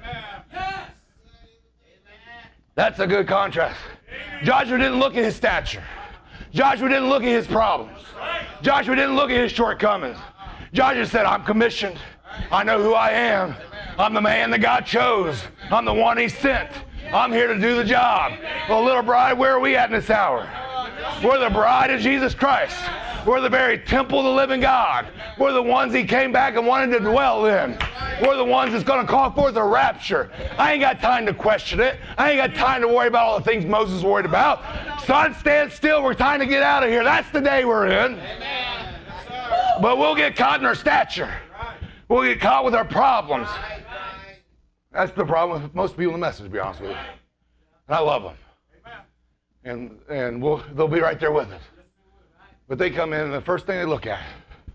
That's a good contrast. Joshua didn't look at his stature. Joshua didn't look at his problems. Joshua didn't look at his shortcomings. Joshua said, I'm commissioned. I know who I am. I'm the man that God chose. I'm the one he sent. I'm here to do the job. Well, little bride, where are we at in this hour? We're the bride of Jesus Christ. We're the very temple of the living God. We're the ones he came back and wanted to dwell in. We're the ones that's going to call forth a rapture. I ain't got time to question it. I ain't got time to worry about all the things Moses worried about. Son, stand still. We're trying to get out of here. That's the day we're in. But we'll get caught in our stature. We'll get caught with our problems. That's the problem with most people in the message, to be honest with you. And I love them. And they'll be right there with us. But they come in, and the first thing they look at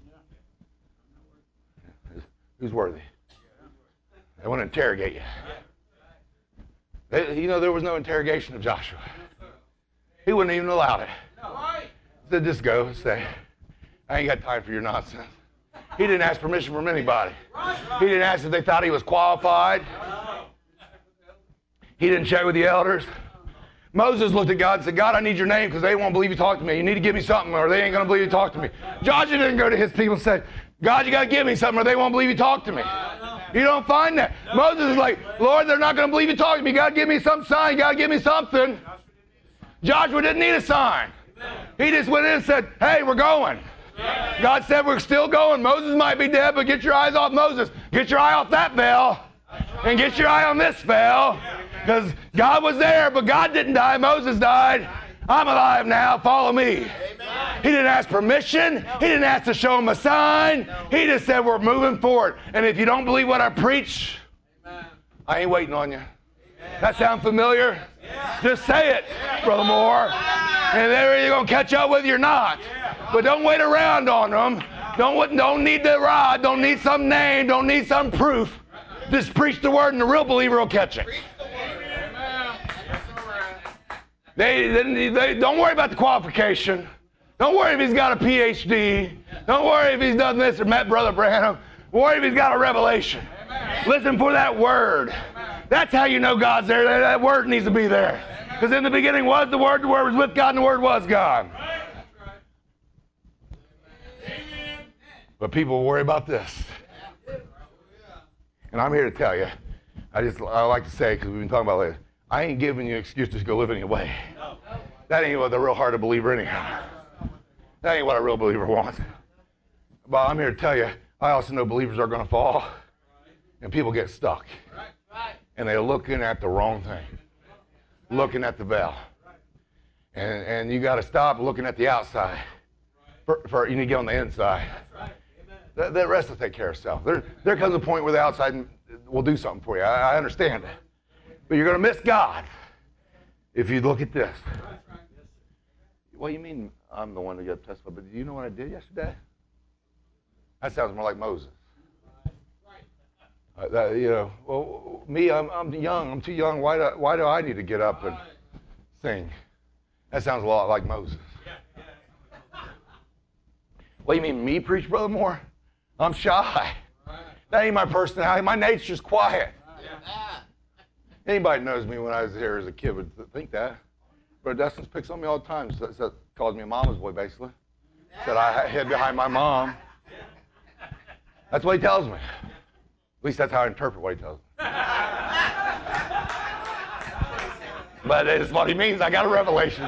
is who's worthy. They want to interrogate you. There was no interrogation of Joshua. He wouldn't even allow it. He said, just go, say, I ain't got time for your nonsense. He didn't ask permission from anybody. He didn't ask if they thought he was qualified. He didn't check with the elders. Moses looked at God and said, God, I need your name because they won't believe you talk to me. You need to give me something or they ain't going to believe you talk to me. Joshua didn't go to his people and say, God, you got to give me something or they won't believe you talk to me. You don't find that. Moses is like, Lord, they're not going to believe you talk to me. You got to give me some sign. You got to give me something. Joshua didn't need a sign. He just went in and said, hey, we're going. God said we're still going. Moses might be dead, but get your eyes off Moses. Get your eye off that veil and get your eye on this veil. Because God was there, but God didn't die. Moses died. I'm alive now. Follow me. Amen. He didn't ask permission. He didn't ask to show him a sign. He just said, we're moving forward. And if you don't believe what I preach, I ain't waiting on you. That sound familiar? Just say it, Brother Moore. And they're either going to catch up with you or not. But don't wait around on them. Don't need the rod. Don't need some name. Don't need some proof. Just preach the word and the real believer will catch it. They don't worry about the qualification. Don't worry if he's got a PhD. Don't worry if he's done this or met Brother Branham. Worry if he's got a revelation. Listen for that word. That's how you know God's there. That word needs to be there. Because in the beginning was the Word was with God, and the Word was God. But people worry about this. And I'm here to tell you, I like to say, because we've been talking about it, I ain't giving you an excuse to just go live any way. That ain't what the real heart of believer anyhow. That ain't what a real believer wants. But I'm here to tell you, I also know believers are going to fall, and people get stuck. And they're looking at the wrong thing, looking at the veil. And you got to stop looking at the outside. You need to get on the inside. The rest will take care of itself. There comes a point where the outside will do something for you. I understand that. But you're going to miss God if you look at this. What do you mean I'm the one who got testified? But do you know what I did yesterday? That sounds more like Moses. Well, me, I'm young. I'm too young. Why do I need to get up and sing? That sounds a lot like Moses. What do you mean, me preach, Brother Moore? I'm shy. That ain't my personality. My nature's quiet. Anybody knows me when I was here as a kid would think that. Brother Dustin picks on me all the time. Calls me a mama's boy, basically. Said I hid behind my mom. That's what he tells me. At least that's how I interpret what he tells me. But it's what he means. I got a revelation.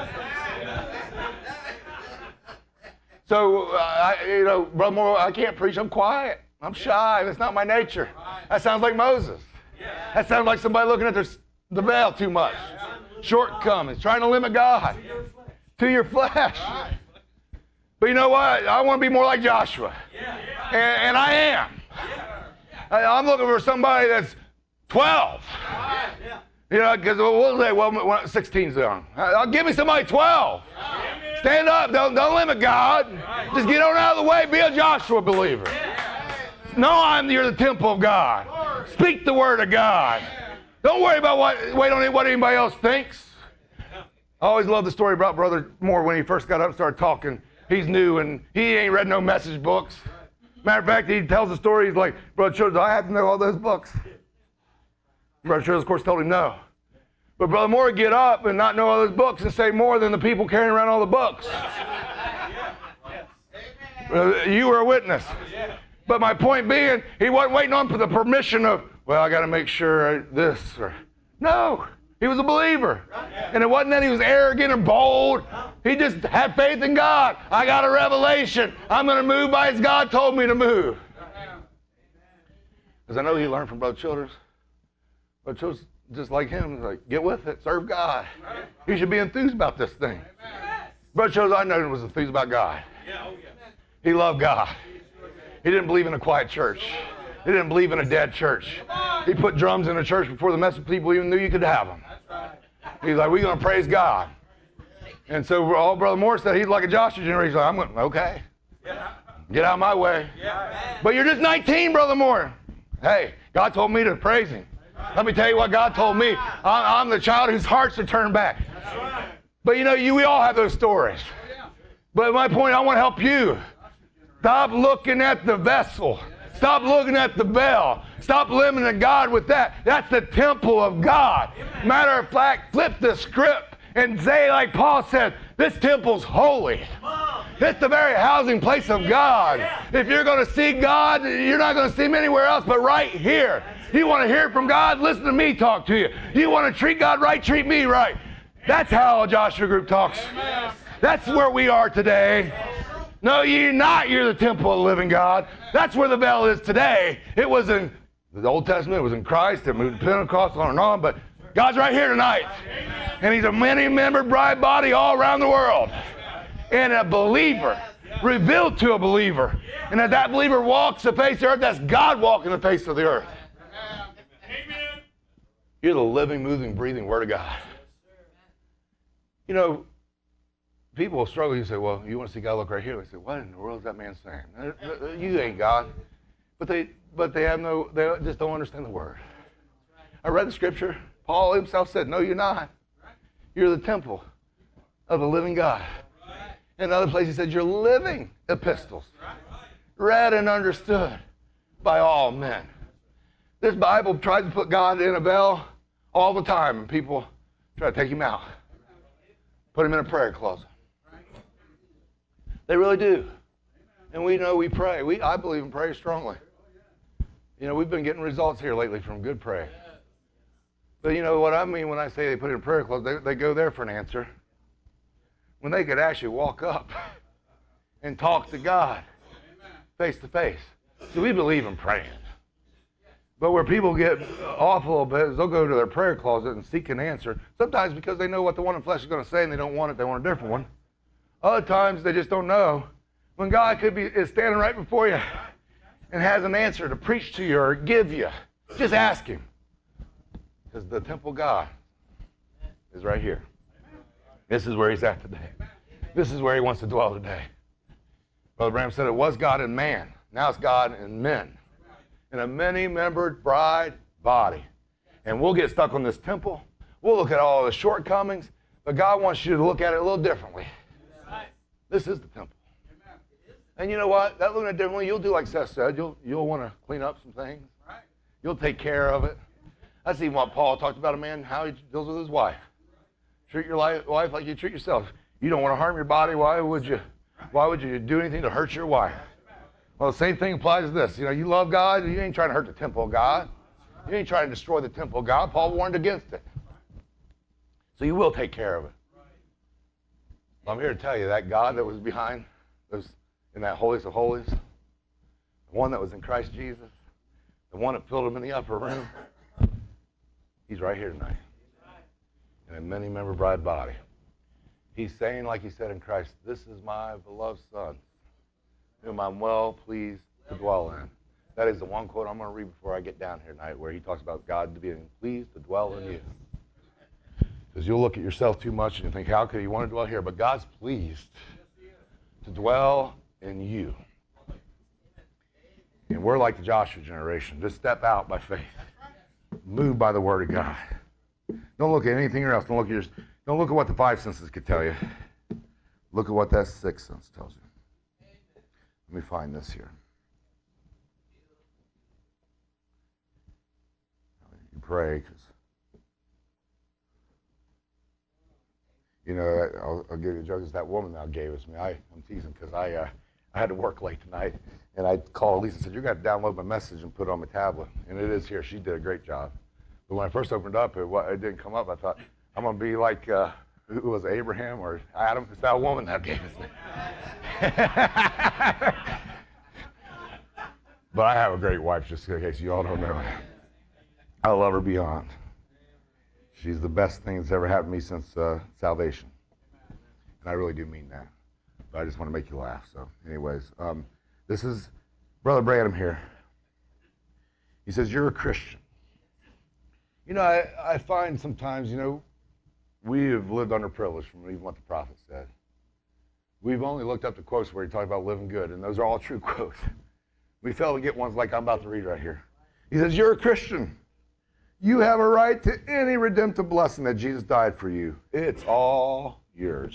So, Brother Moore, I can't preach. I'm quiet. I'm shy. That's not my nature. That sounds like Moses. That sounds like somebody looking at the veil too much. Shortcomings, trying to limit God to your flesh. But you know what? I want to be more like Joshua. And I am. I'm looking for somebody that's 12. You know, because we'll say, well, 16's young. Give me somebody 12. Stand up. Don't limit God. Just get on out of the way. Be a Joshua believer. No, you're the temple of God. Speak the word of God. Don't worry about wait on what anybody else thinks. I always love the story about Brother Moore when he first got up and started talking. He's new and he ain't read no message books. Matter of fact, he tells the story. He's like, Brother Childers, I have to know all those books. Brother Childers, of course, told him no. But Brother Moore would get up and not know all those books and say more than the people carrying around all the books. You were a witness. But my point being, he wasn't waiting on for the permission of, well, I got to make sure this. No, he was a believer. And it wasn't that he was arrogant or bold. He just had faith in God. I got a revelation. I'm going to move by as God told me to move. Because I know he learned from Brother Childers. Brother Childers, just like him, like, get with it, serve God. You should be enthused about this thing. Brother Childers, I know, was enthused about God. He loved God. He didn't believe in a quiet church. He didn't believe in a dead church. He put drums in the church before the message people even knew you could have them. He's like, we're going to praise God. And so all Brother Moore said, he's like a Joshua generation. Like, I'm going, okay. Get out of my way. But you're just 19, Brother Moore. Hey, God told me to praise him. Let me tell you what God told me. I'm the child whose heart should turn back. But you know, we all have those stories. But my point, I want to help you. Stop looking at the vessel. Stop looking at the bell. Stop limiting God with that. That's the temple of God. Matter of fact, flip the script and say, like Paul said, this temple's holy. It's the very housing place of God. If you're going to see God, you're not going to see him anywhere else but right here. You want to hear from God? Listen to me talk to you. You want to treat God right? Treat me right. That's how a Joshua group talks. That's where we are today. No, you're not. You're the temple of the living God. That's where the veil is today. It was in the Old Testament. It was in Christ. It moved to Pentecost, on and on. But God's right here tonight. And he's a many-membered bride body all around the world. And a believer, revealed to a believer. And as that believer walks the face of the earth, that's God walking the face of the earth. You're the living, moving, breathing Word of God. You know, people will struggle. You say, well, you want to see God, look right here. They say, what in the world is that man saying? You ain't God. But they just don't understand the word. I read the scripture. Paul himself said, no, you're not. You're the temple of the living God. In another place he said, you're living epistles, read and understood by all men. This Bible tries to put God in a bell all the time, and people try to take him out. Put him in a prayer closet. They really do. And we know we pray. I believe in prayer strongly. You know, we've been getting results here lately from good prayer. But you know what I mean when I say they put it in a prayer closet, they go there for an answer. When they could actually walk up and talk to God face to face. So we believe in praying. But where people get off a little bit is they'll go to their prayer closet and seek an answer. Sometimes because they know what the one in flesh is going to say and they don't want it, they want a different one. Other times they just don't know. When God is standing right before you and has an answer to preach to you or give you, just ask him. Because the temple of God is right here. This is where he's at today. This is where he wants to dwell today. Brother Branham said it was God in man. Now it's God in men. In a many-membered bride body. And we'll get stuck on this temple. We'll look at all the shortcomings. But God wants you to look at it a little differently. This is the temple. And you know what? That looking at it differently, you'll do like Seth said. You'll want to clean up some things. You'll take care of it. That's even what Paul talked about a man, how he deals with his wife. Treat your wife like you treat yourself. You don't want to harm your body. Why would you do anything to hurt your wife? Well, the same thing applies to this. You know, you love God. You ain't trying to hurt the temple of God. You ain't trying to destroy the temple of God. Paul warned against it. So you will take care of it. I'm here to tell you that God that was behind those in that holiest of holies, the one that was in Christ Jesus, the one that filled him in the upper room, he's right here tonight in a many-member bride body. He's saying, like he said in Christ, this is my beloved Son, whom I'm well pleased to dwell in. That is the one quote I'm going to read before I get down here tonight, where he talks about God being pleased to dwell in you. Because you'll look at yourself too much and you think, how could you want to dwell here? But God's pleased to dwell in you. And we're like the Joshua generation. Just step out by faith. Move by the word of God. Don't look at anything else. Don't look at what the five senses could tell you. Look at what that sixth sense tells you. Let me find this here. You pray, because I'll give you a joke. It's that woman that gave us me. I'm teasing because I had to work late tonight, and I called Lisa and said, "You got to download my message and put it on my tablet." And it is here. She did a great job. But when I first opened up, it didn't come up. I thought, I'm going to be like, who was it, Abraham or Adam? It's that woman that gave us me. But I have a great wife, just in case you all don't know. I love her beyond. She's the best thing that's ever happened to me since salvation. And I really do mean that. But I just want to make you laugh. So anyways, this is Brother Branham here. He says, you're a Christian. I find sometimes, we have lived under privilege from even what the prophet said. We've only looked up the quotes where he talked about living good, and those are all true quotes. We fail to get ones like I'm about to read right here. He says, you're a Christian. You have a right to any redemptive blessing that Jesus died for you. It's all yours.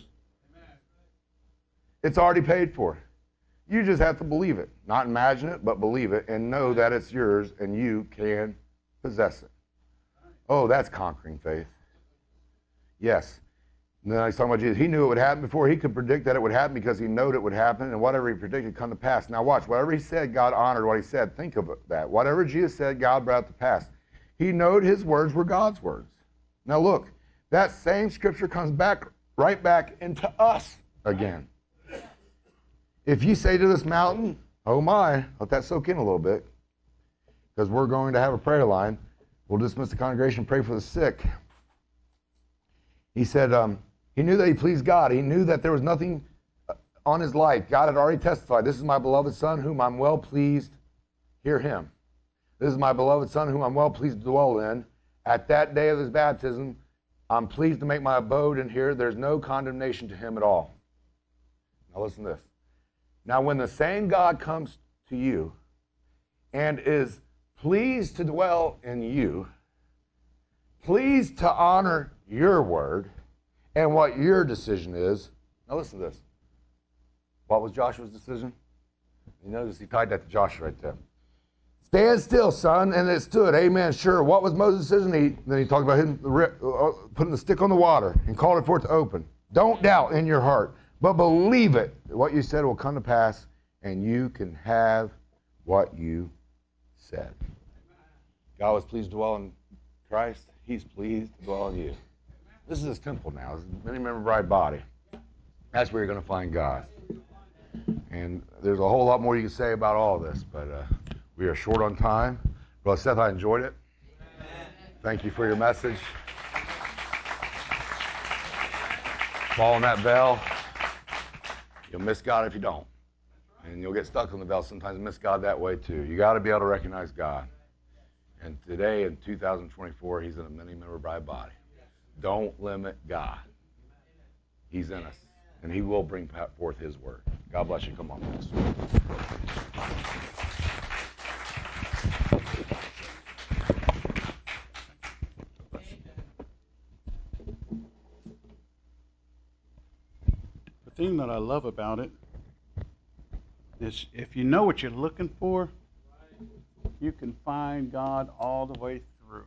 It's already paid for. You just have to believe it. Not imagine it, but believe it and know that it's yours and you can possess it. Oh, that's conquering faith. Yes. And then he's talking about Jesus. He knew it would happen before he could predict that it would happen, because he knew it would happen, and whatever he predicted come to pass. Now watch, whatever he said, God honored what he said. Think of that. Whatever Jesus said, God brought to pass. He knowed his words were God's words. Now look, that same scripture comes back right back into us again. If you say to this mountain, oh my, let that soak in a little bit, because we're going to have a prayer line. We'll dismiss the congregation and pray for the sick. He said he knew that he pleased God. He knew that there was nothing on his life. God had already testified, this is my beloved son whom I'm well pleased. Hear him. This is my beloved son whom I'm well pleased to dwell in. At that day of his baptism, I'm pleased to make my abode in here. There's no condemnation to him at all. Now listen to this. Now when the same God comes to you and is pleased to dwell in you, pleased to honor your word and what your decision is. Now listen to this. What was Joshua's decision? You notice he tied that to Joshua right there. Stand still, son, and it stood. Amen. Sure. What was Moses' decision? Then he talked about him putting the stick on the water and called it for it to open. Don't doubt in your heart, but believe it. What you said will come to pass, and you can have what you said. God was pleased to dwell in Christ. He's pleased to dwell in you. This is his temple now. It's a many-member bride body. That's where you're going to find God. And there's a whole lot more you can say about all of this, but we are short on time. Brother Seth, I enjoyed it. Thank you for your message. Following that bell, you'll miss God if you don't. And you'll get stuck on the bell sometimes and miss God that way too. You got to be able to recognize God. And today in 2024, he's in a many-member bride body. Don't limit God. He's in us, and he will bring forth his word. God bless you. Come on, folks. The thing that I love about it is if you know what you're looking for, you can find God all the way through.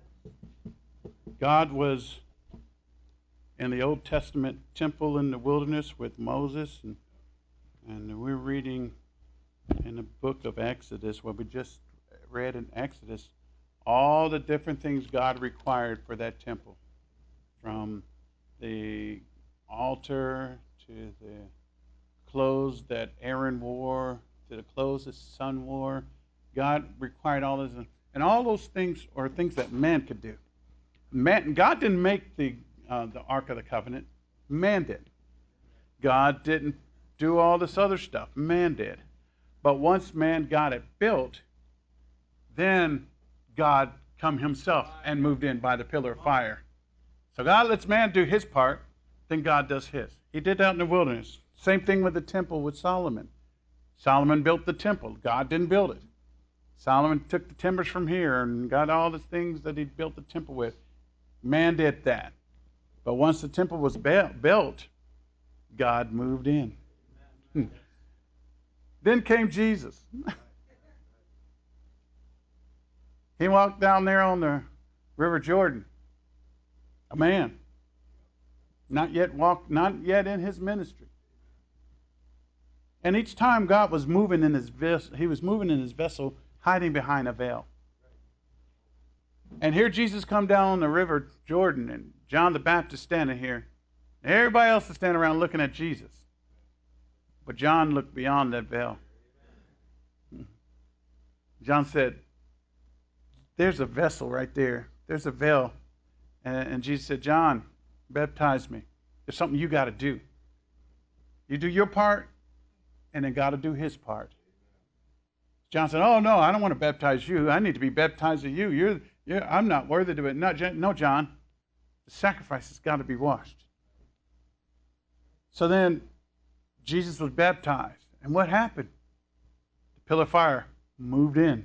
God was in the Old Testament temple in the wilderness with Moses, and we're reading in the book of Exodus, what we just read in Exodus, all the different things God required for that temple, from the altar to the clothes that Aaron wore to the clothes his son wore. God required all this, and all those things are things that man could do. God didn't make the Ark of the Covenant. Man did. God didn't do all this other stuff. Man did. But once man got it built, then God come himself and moved in by the pillar of fire. So God lets man do his part, then God does his. He did that in the wilderness. Same thing with the temple with Solomon. Solomon built the temple. God didn't build it. Solomon took the timbers from here and got all the things that he built the temple with. Man did that. But once the temple was built, God moved in. Then came Jesus. He walked down there on the River Jordan. A man. Not yet in his ministry. And each time God was moving in his vessel, he was moving in his vessel, hiding behind a veil. And here Jesus come down on the River Jordan, and John the Baptist standing here. Everybody else is standing around looking at Jesus. But John looked beyond that veil. John said, there's a vessel right there. There's a veil. And Jesus said, John, baptize me. There's something you got to do. You do your part, and then God will do his part. John said, oh, no, I don't want to baptize you. I need to be baptized with you. I'm not worthy to it. No, John. The sacrifice has got to be washed. So then Jesus was baptized. And what happened? The pillar of fire moved in.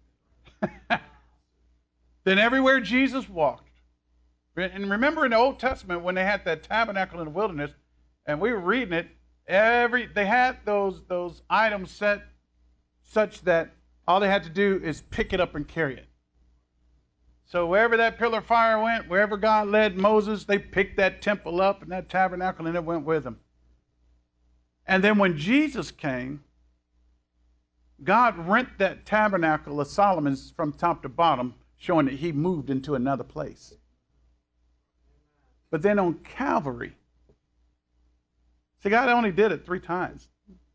Then everywhere Jesus walked. And remember in the Old Testament when they had that tabernacle in the wilderness, and we were reading it, they had those items set such that all they had to do is pick it up and carry it. So wherever that pillar of fire went, wherever God led Moses, they picked that temple up and that tabernacle, and it went with them. And then when Jesus came, God rent that tabernacle of Solomon's from top to bottom, showing that he moved into another place. But then on Calvary, see, God only did it 3 times.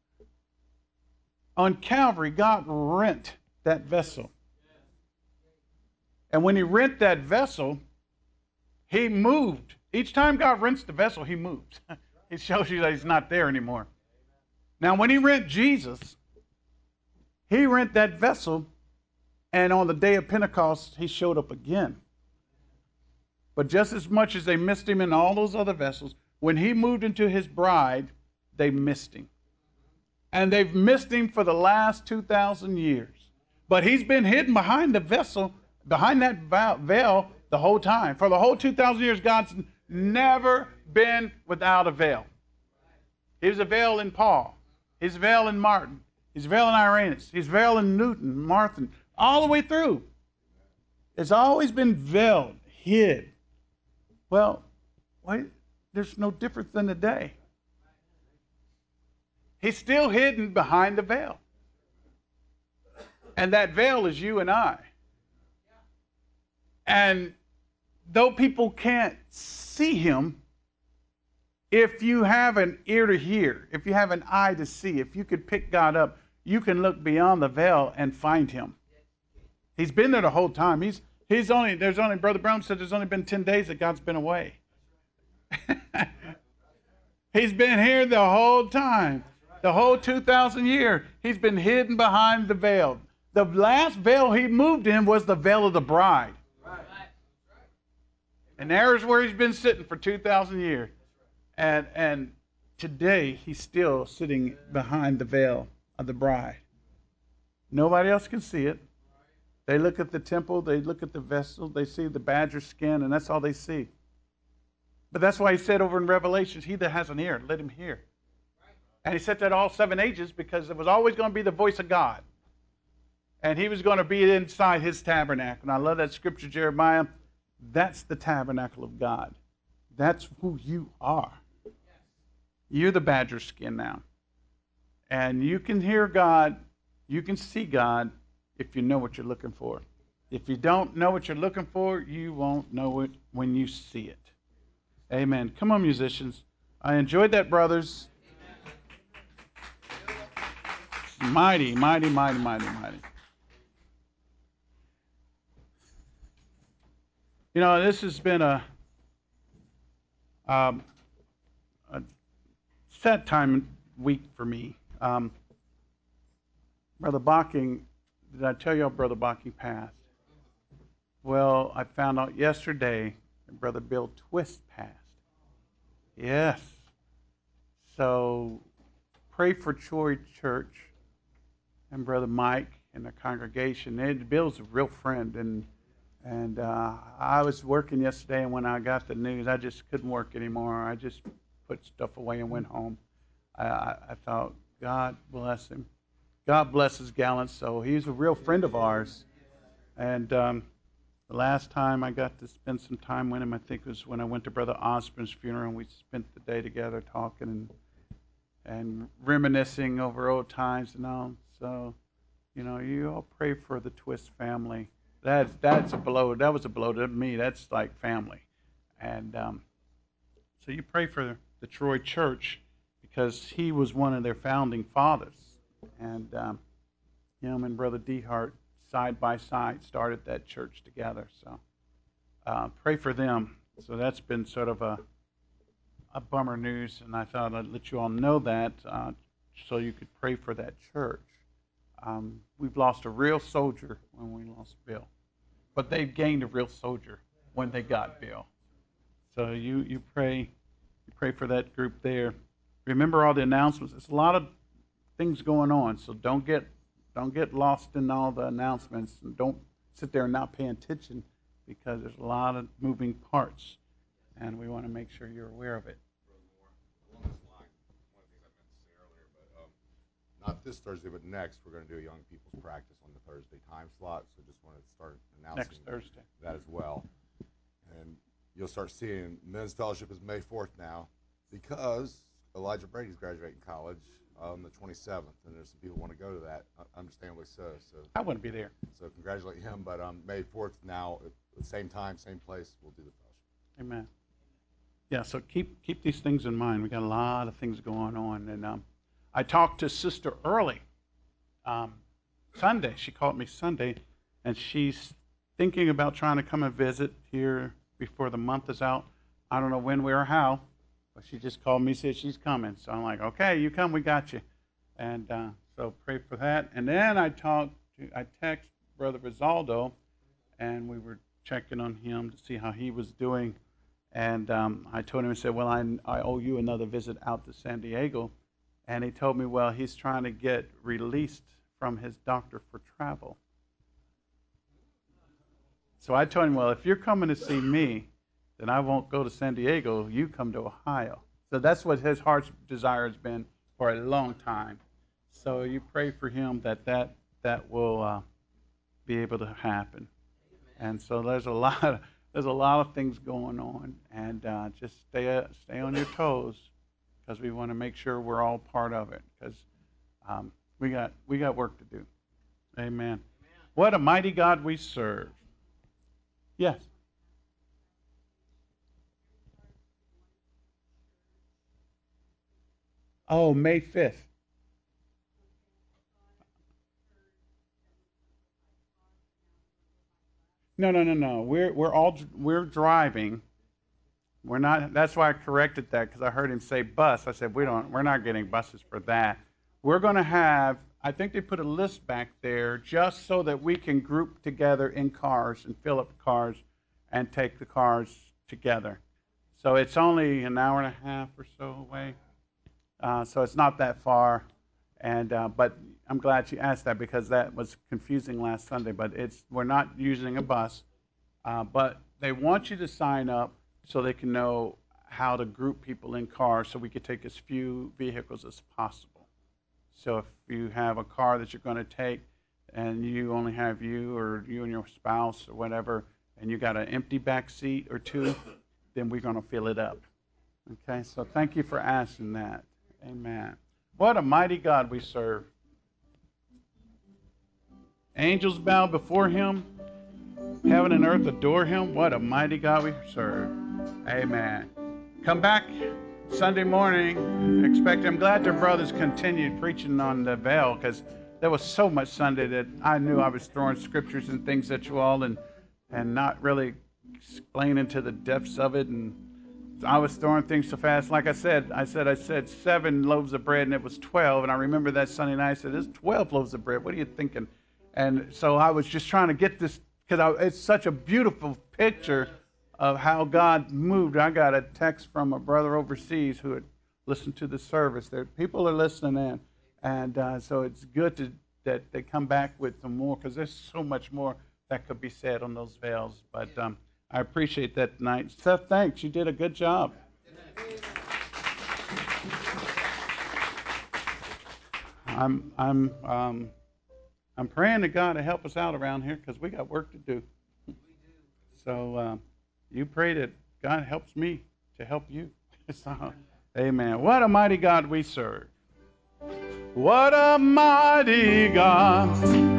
On Calvary, God rent that vessel. And when he rent that vessel, he moved. Each time God rents the vessel, he moves. He shows you that he's not there anymore. Now, when he rent Jesus, he rent that vessel, and on the day of Pentecost, he showed up again. But just as much as they missed him in all those other vessels, when he moved into his bride, they missed him. And they've missed him for the last 2,000 years. But he's been hidden behind the vessel, behind that veil the whole time. For the whole 2,000 years, God's never been without a veil. He was a veil in Paul. He's a veil in Martin. He's a veil in Irenaeus. He's a veil in Newton, Martin, all the way through. It's always been veiled, hid. Well, there's no difference than today. He's still hidden behind the veil. And that veil is you and I. And though people can't see him, if you have an ear to hear, if you have an eye to see, if you could pick God up, you can look beyond the veil and find him. He's been there the whole time. Brother Brown said there's only been 10 days that God's been away. He's been here the whole time. The whole 2,000 years, he's been hidden behind the veil. The last veil he moved in was the veil of the bride. And there's where he's been sitting for 2,000 years. And today, he's still sitting behind the veil of the bride. Nobody else can see it. They look at the temple, they look at the vessel, they see the badger skin, and that's all they see. But that's why he said over in Revelations, he that has an ear, let him hear. And he said that all 7 ages because it was always going to be the voice of God. And he was going to be inside his tabernacle. And I love that scripture, Jeremiah. That's the tabernacle of God. That's who you are. You're the badger skin now. And you can hear God, you can see God if you know what you're looking for. If you don't know what you're looking for, you won't know it when you see it. Amen. Come on, musicians. I enjoyed that, brothers. Mighty, mighty, mighty, mighty, mighty. You know, this has been a sad time week for me. Brother Bocking did I tell y'all Brother Baki passed? Well, I found out yesterday that Brother Bill Twist passed. Yes. So pray for Troy Church and Brother Mike and the congregation. Bill's a real friend, and I was working yesterday, and when I got the news, I just couldn't work anymore. I just put stuff away and went home. I thought, God bless him. God bless his gallant soul. He's a real friend of ours. And the last time I got to spend some time with him, I think it was when I went to Brother Osborne's funeral, and we spent the day together talking and reminiscing over old times and all. So, you all pray for the Twist family. That's a blow. That was a blow to me. That's like family. And so you pray for the Troy Church because he was one of their founding fathers. And him and Brother Dehart, side by side, started that church together. So pray for them. So that's been sort of a bummer news, and I thought I'd let you all know that so you could pray for that church. We've lost a real soldier when we lost Bill, but they've gained a real soldier when they got Bill. So you pray for that group there. Remember all the announcements. There's a lot of things going on, so don't get lost in all the announcements, and don't sit there and not pay attention because there's a lot of moving parts, and we want to make sure you're aware of it. Not this Thursday, but next, we're going to do a young people's practice on the Thursday time slot. So just wanted to start announcing Next Thursday. that as well. And you'll start seeing men's fellowship is May 4th now because Elijah Brady's graduating college on the 27th, and there's some people who want to go to that, understandably so. So I wouldn't be there. So congratulate him. But May 4th now, at the same time, same place, we'll do the fellowship. Amen. Yeah, so keep these things in mind. We got a lot of things going on, and I talked to Sister Early Sunday. She called me Sunday, and she's thinking about trying to come and visit here before the month is out. I don't know when, where, or how, but she just called me, said she's coming. So I'm like, okay, you come, we got you. And so pray for that. And then I text Brother Risaldo, and we were checking on him to see how he was doing. And I told him, I said, well, I owe you another visit out to San Diego. And he told me, well, he's trying to get released from his doctor for travel. So I told him, well, if you're coming to see me, then I won't go to San Diego. You come to Ohio. So that's what his heart's desire has been for a long time. So you pray for him that will be able to happen. And so there's a lot of things going on, and just stay on your toes, because we want to make sure we're all part of it, because we got work to do. Amen. What a mighty God we serve. Yes. Oh, May 5th. No. We're driving. We're not. That's why I corrected that, because I heard him say bus. I said we're not getting buses for that. We're going to have. I think they put a list back there just so that we can group together in cars and fill up the cars and take the cars together. So it's only an hour and a half or so away. So it's not that far. And but I'm glad you asked that, because that was confusing last Sunday. But we're not using a bus, but they want you to sign up so they can know how to group people in cars, so we could take as few vehicles as possible. So if you have a car that you're going to take and you only have you and your spouse or whatever, and you got an empty back seat or two, then we're going to fill it up. Okay, so thank you for asking that. Amen. What a mighty God we serve. Angels bow before him. Heaven and earth adore him. What a mighty God we serve. Amen. Come back Sunday morning. I'm glad their brothers continued preaching on the veil, because there was so much Sunday that I knew I was throwing scriptures and things at you all and not really explaining to the depths of it. And I was throwing things so fast. Like I said 7 loaves of bread, and it was 12. And I remember that Sunday night I said, there's 12 loaves of bread. What are you thinking? And so I was just trying to get this, because it's such a beautiful picture of how God moved. I got a text from a brother overseas who had listened to the service. People are listening in. And so it's good that they come back with some more, because there's so much more that could be said on those veils. But I appreciate that tonight. Seth, thanks. You did a good job. I'm praying to God to help us out around here, because we got work to do. So you pray that God helps me to help you. So, amen. What a mighty God we serve. What a mighty God